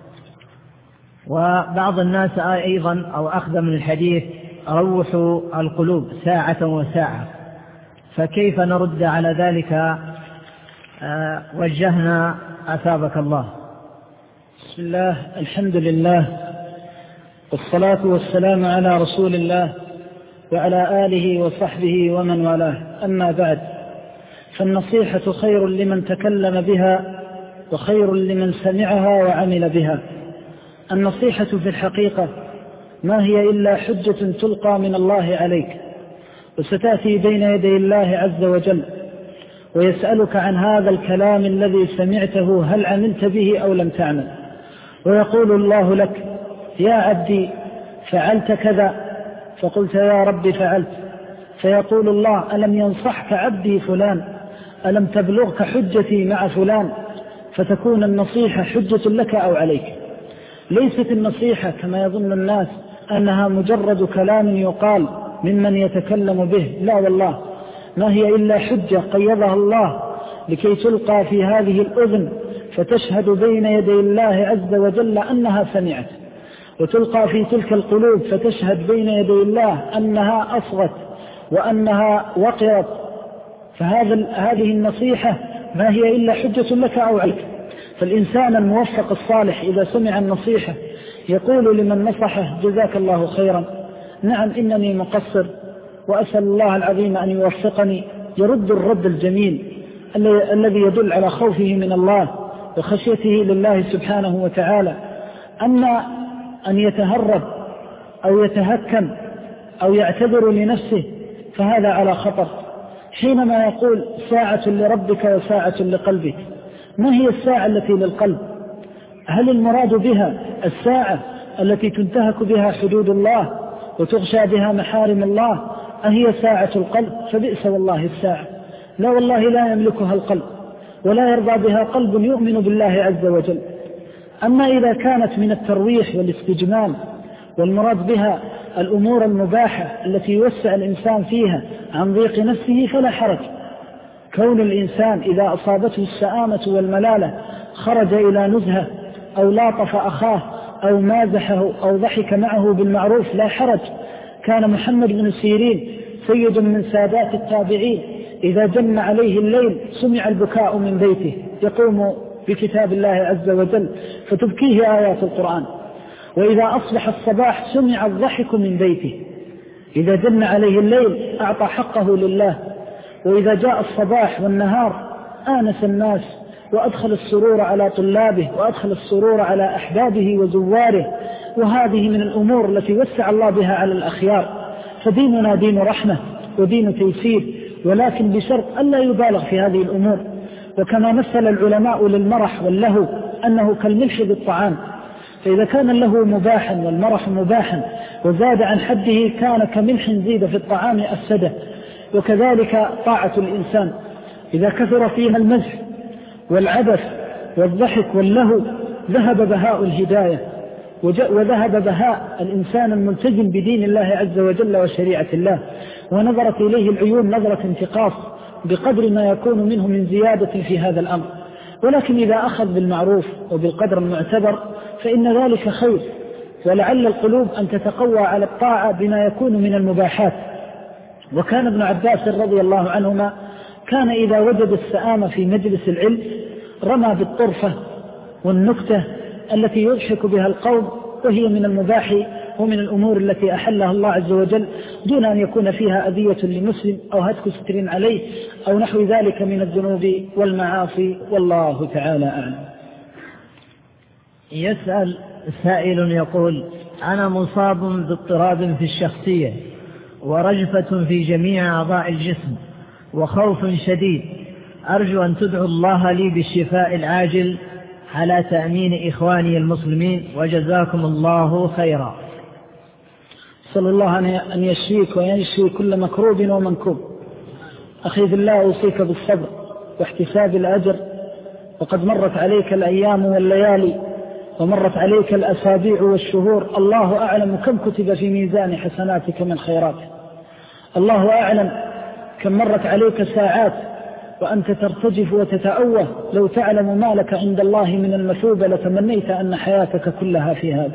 وبعض الناس أيضا أو أخذ من الحديث روحوا القلوب ساعة وساعة، فكيف نرد على ذلك؟ أه وجهنا أثابك الله. بسم الله، الحمد لله، والصلاة والسلام على رسول الله وعلى آله وصحبه ومن والاه، أما بعد، فالنصيحة خير لمن تكلم بها وخير لمن سمعها وعمل بها. النصيحة في الحقيقة ما هي إلا حجة تلقى من الله عليك، وستأتي بين يدي الله عز وجل ويسألك عن هذا الكلام الذي سمعته هل عملت به أو لم تعمل، ويقول الله لك: يا عبدي فعلت كذا، فقلت يا رب فعلت، فيقول الله: ألم ينصحك عبدي فلان؟ ألم تبلغك حجتي مع فلان؟ فتكون النصيحة حجة لك أو عليك. ليست النصيحة كما يظن الناس أنها مجرد كلام يقال ممن يتكلم به، لا والله، ما هي إلا حجة قيضها الله لكي تلقى في هذه الأذن فتشهد بين يدي الله عز وجل أنها سمعت، وتلقى في تلك القلوب فتشهد بين يدي الله أنها أصغت وأنها وقرت. فهذا هذه النصيحة ما هي إلا حجة لك أو عليك. فالإنسان الموفق الصالح إذا سمع النصيحة يقول لمن نصحه: جزاك الله خيرا، نعم إنني مقصر وأسأل الله العظيم أن يوفقني، يرد الرد الجميل الذي يدل على خوفه من الله وخشيته لله سبحانه وتعالى. أما أن يتهرب أو يتهكم أو يعتذر لنفسه فهذا على خطر. حينما يقول ساعة لربك وساعة لقلبك، ما هي الساعة التي للقلب؟ هل المراد بها الساعة التي تنتهك بها حدود الله وتغشى بها محارم الله، أم هي ساعة القلب؟ فبئس والله الساعة، لا والله لا يملكها القلب ولا يرضى بها قلب يؤمن بالله عز وجل. أما إذا كانت من الترويح والاستجمام والمراد بها الأمور المباحة التي يوسع الإنسان فيها عن ضيق نفسه فلا حرج. كون الإنسان إذا أصابته السآمة والملالة خرج إلى نزهة أو لاطف أخاه أو مازحه أو ضحك معه بالمعروف لا حرج. كان محمد بن سيرين سيد من سادات التابعين إذا جن عليه الليل سمع البكاء من بيته، يقوم بكتاب الله عز وجل فتبكيه آيات القرآن. وإذا أصبح الصباح سمع الضحك من بيته. إذا جن عليه الليل أعطى حقه لله. وإذا جاء الصباح والنهار آنس الناس وأدخل السرور على طلابه وأدخل السرور على أحبابه وزواره. وهذه من الأمور التي وسع الله بها على الأخيار. فديننا دين رحمة ودين تيسير، ولكن بشرط ألا يبالغ في هذه الأمور. وكما مثل العلماء للمرح واللهو أنه كالملح بالطعام، فإذا كان اللهو مباحا والمرح مباحا وزاد عن حده كان كملح زيد في الطعام أفسده. وكذلك طاعة الإنسان إذا كثر فيها المزح والعبث والضحك واللهو ذهب بهاء الهداية وذهب بهاء الإنسان الملتزم بدين الله عز وجل وشريعة الله، ونظرت إليه العيون نظرة انتقاص بقدر ما يكون منه من زيادة في هذا الأمر. ولكن إذا أخذ بالمعروف وبالقدر المعتبر فإن ذلك خير، ولعل القلوب أن تتقوى على الطاعة بما يكون من المباحات. وكان ابن عباس رضي الله عنهما كان إذا وجد السآمة في مجلس العلم رمى بالطرفة والنكتة التي يضحك بها القوم، وهي من المباح ومن الأمور التي أحلها الله عز وجل دون أن يكون فيها أذية لمسلم أو هتك ستر عليه أو نحو ذلك من الذنوب والمعاصي، والله تعالى أعلم. يسأل سائل يقول: أنا مصاب باضطراب في الشخصية ورجفة في جميع أعضاء الجسم وخوف شديد، أرجو أن تدعو الله لي بالشفاء العاجل على تأمين إخواني المسلمين، وجزاكم الله خيرا. صلى الله أن يشفيك ويشفي كل مكروب ومنكوب. أخي في الله أوصيك بالصبر واحتساب الأجر، وقد مرت عليك الأيام والليالي ومرت عليك الأسابيع والشهور، الله أعلم كم كتب في ميزان حسناتك من خيرات. الله أعلم كم مرت عليك ساعات وأنت ترتجف وتتأوه، لو تعلم ما لك عند الله من المثوبة لتمنيت أن حياتك كلها في هذا.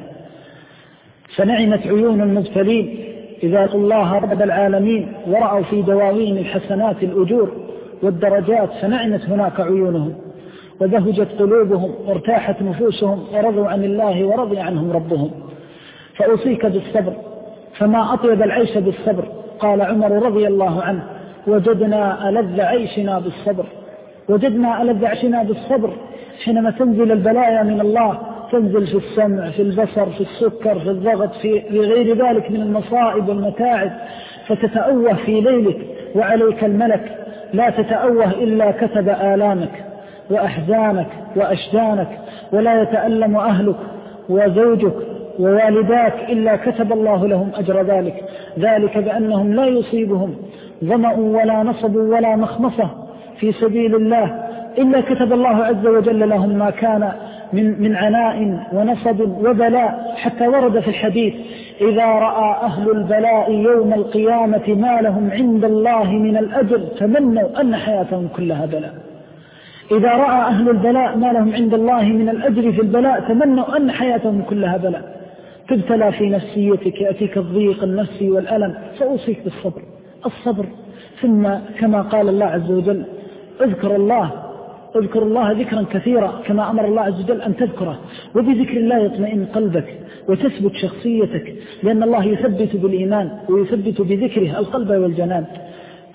فنعمت عيون المبتلين إذا الله رب العالمين ورأوا في دواوين الحسنات الأجور والدرجات، فنعمت هناك عيونهم وذهجت قلوبهم وارتاحت نفوسهم ورضوا عن الله ورضي عنهم ربهم. فأوصيك بالصبر، فما أطيب العيش بالصبر. قال عمر رضي الله عنه: وجدنا ألذ عيشنا بالصبر. وجدنا ألذ عيشنا بالصبر حينما تنزل البلايا من الله، تنزل في السمع، في البصر، في السكر، في الضغط، في غير ذلك من المصائب والمتاعب، فتتأوه في ليلك وعليك الملك، لا تتأوه إلا كتب آلامك وأحزانك وأشجانك، ولا يتألم أهلك وزوجك ووالداك إلا كتب الله لهم أجر ذلك، ذلك بأنهم لا يصيبهم ظمأ ولا نصب ولا مخمصة في سبيل الله إلا كتب الله عز وجل لهم ما كان من, من عناء ونصب وبلاء، حتى ورد في الحديث: إذا رأى أهل البلاء يوم القيامة ما لهم عند الله من الأجر تمنوا أن حياتهم كلها بلاء. إذا رأى أهل البلاء ما لهم عند الله من الأجر في البلاء تمنوا أن حياتهم كلها بلاء. تبتلى في نفسيتك، يأتيك الضيق النفسي والألم، فأوصيك بالصبر. الصبر، ثم كما قال الله عز وجل: اذكر الله اذكر الله ذكرا كثيرا، كما أمر الله عز وجل أن تذكره، وبذكر الله يطمئن قلبك وتثبت شخصيتك، لأن الله يثبت بالإيمان ويثبت بذكره القلب والجنان.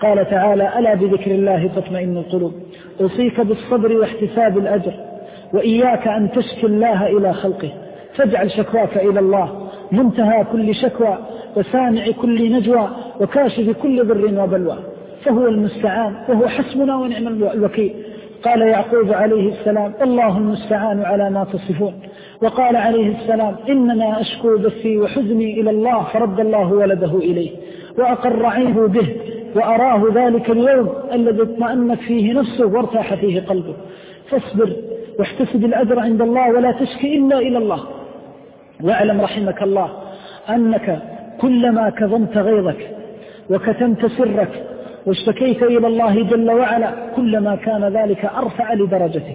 قال تعالى: ألا بذكر الله تطمئن القلوب. أوصيك بالصبر واحتساب الأجر، وإياك أن تشكي الله إلى خلقه، فاجعل شكواك إلى الله، منتهى كل شكوى وسامع كل نجوى وكاشف كل ضر وبلوى، فهو المستعان وهو حسبنا ونعم الوكيل. قال يعقوب عليه السلام: الله المستعان على ما تصفون. وقال عليه السلام: إنما أشكو بثي وحزني إلى الله، فرد الله ولده إليه وأقر عينه به، وأراه ذلك اليوم الذي اطمأنت فيه نفسه وارتاح فيه قلبه. فاصبر واحتسب الأجر عند الله ولا تشكي إلا إلى الله. واعلم رحمك الله أنك كلما كظمت غيظك وكتمت سرك واشتكيت إلى الله جل وعلا كلما كان ذلك أرفع لدرجتك،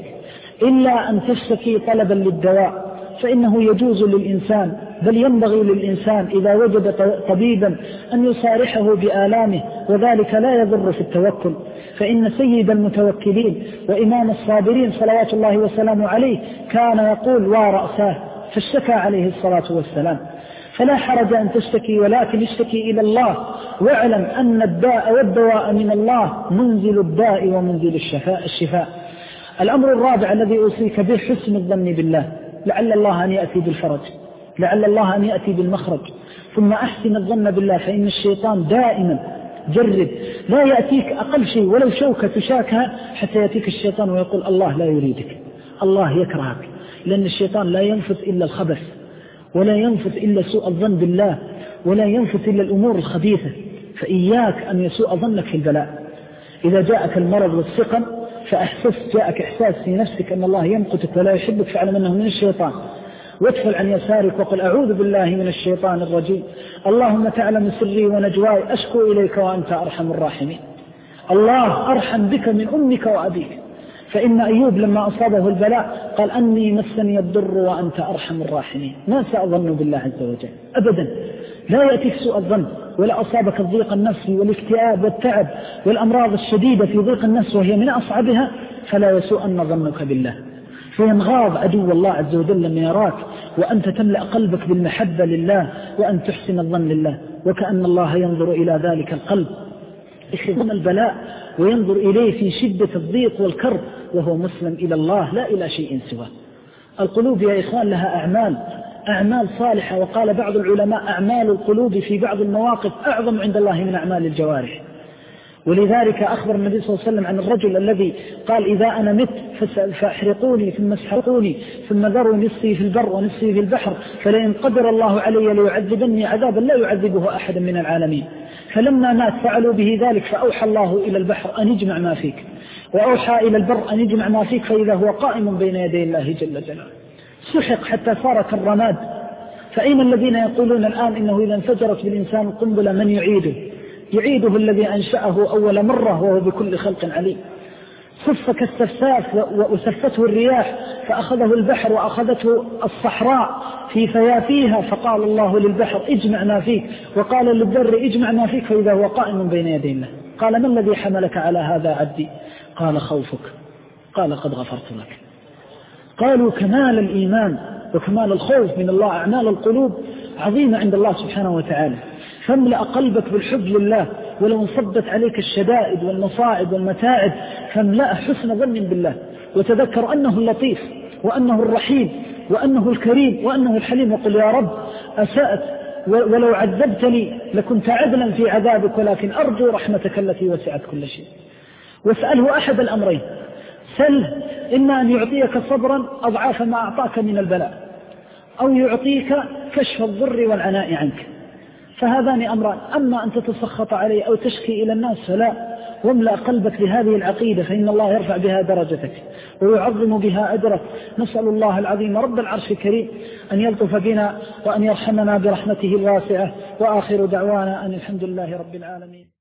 إلا أن تشتكي طلبا للدواء، فإنه يجوز للإنسان بل ينبغي للإنسان إذا وجد طبيبا أن يصارحه بآلامه، وذلك لا يضر في التوكل، فإن سيد المتوكلين وإمام الصابرين صلوات الله وسلامه عليه كان يقول: ورأساه، فاشتكى عليه الصلاة والسلام. فلا حرج أن تشتكي، ولكن اشتكي إلى الله، واعلم أن الداء والدواء من الله، منزل الداء ومنزل الشفاء, الشفاء. الأمر الرابع الذي أوصيك به حسن الظن بالله، لعل الله أن يأتي بالفرج، لعل الله أن يأتي بالمخرج. ثم أحسن الظن بالله، فإن الشيطان دائما جرب لا يأتيك أقل شيء ولو شوكة تشاكها حتى يأتيك الشيطان ويقول: الله لا يريدك، الله يكرهك، لأن الشيطان لا ينفث إلا الخبث، ولا ينفث إلا سوء الظن بالله، ولا ينفث إلا الأمور الخبيثة. فإياك أن يسوء ظنك في البلاء. إذا جاءك المرض والسقم فأحسست، جاءك إحساس في نفسك أن الله يمقتك ولا يحبك، فاعلم أنه من الشيطان، وادفل عن يسارك وقل: أعوذ بالله من الشيطان الرجيم، اللهم تعلم سري ونجواي، أشكو إليك وأنت أرحم الراحمين. الله أرحم بك من أمك وأبيك. فإن أيوب لما أصابه البلاء قال: أني مسني الضر وأنت أرحم الراحمين. ما سأظن بالله عز وجل أبدا، لا يأتيك سوء الظن، ولا أصابك الضيق النفسي والاكتئاب والتعب والأمراض الشديدة في ضيق النفس وهي من أصعبها، فلا يسوءن ظنك بالله. فينغاض عدو الله عز وجل لما يراك وأنت تملأ قلبك بالمحبة لله وأن تحسن الظن لله، وكأن الله ينظر إلى ذلك القلب يخدم البلاء وينظر إليه في شدة الضيق والكرب وهو مسلم إلى الله لا إلى شيء سواه. القلوب يا إخوان لها أعمال أعمال صالحة، وقال بعض العلماء: أعمال القلوب في بعض المواقف أعظم عند الله من أعمال الجوارح. ولذلك أخبر النبي صلى الله عليه وسلم عن الرجل الذي قال: إذا أنا مت فاحرقوني ثم اسحقوني ثم ذروا نصفي في البر ونصفي في البحر، فلئن قدر الله علي ليعذبني عذابا لا يعذبه أحد من العالمين. فلما مات فعلوا به ذلك، فأوحى الله إلى البحر أن يجمع ما فيك، وأوحى إلى البر أن يجمع ما فيك، فإذا هو قائم بين يدي الله جل جلاله. سحق حتى صار كالرماد. فأين الذين يقولون الآن إنه إذا انفجرت بالإنسان القنبلة من يعيده؟ يعيده الذي أنشأه أول مرة وهو بكل خلق عليم. صف كالسفساف وسفته الرياح، فأخذه البحر وأخذته الصحراء في فيافيها، فقال الله للبحر: اجمع ما فيك، وقال للبر: اجمع ما فيك، فإذا هو قائم بين يدي الله. قال: ما الذي حملك على هذا عبدي؟ قال: خوفك. قال: قد غفرت لك. قالوا كمال الإيمان وكمال الخوف من الله، أعمال القلوب عظيمة عند الله سبحانه وتعالى. فاملأ قلبك بالحب لله، ولو انصبت عليك الشدائد والمصائب والمتاعب فاملأ حسن ظن بالله، وتذكر أنه اللطيف وأنه الرحيم وأنه الكريم وأنه الحليم، وقل: يا رب أسأت ولو عذبتني لكنت عدلا في عذابك، ولكن أرجو رحمتك التي وسعت كل شيء. واسأله أحد الأمرين: سله إما أن يعطيك صبرا أضعاف ما أعطاك من البلاء، أو يعطيك كشف الضر والعناء عنك، فهذان أمران. أما أن تتسخط عليه أو تشكي إلى الناس فلا، واملأ قلبك بهذه العقيدة، فإن الله يرفع بها درجتك ويعظم بها أجرك. نسأل الله العظيم رب العرش الكريم أن يلطف بنا وأن يرحمنا برحمته الواسعة. وآخر دعوانا أن الحمد لله رب العالمين.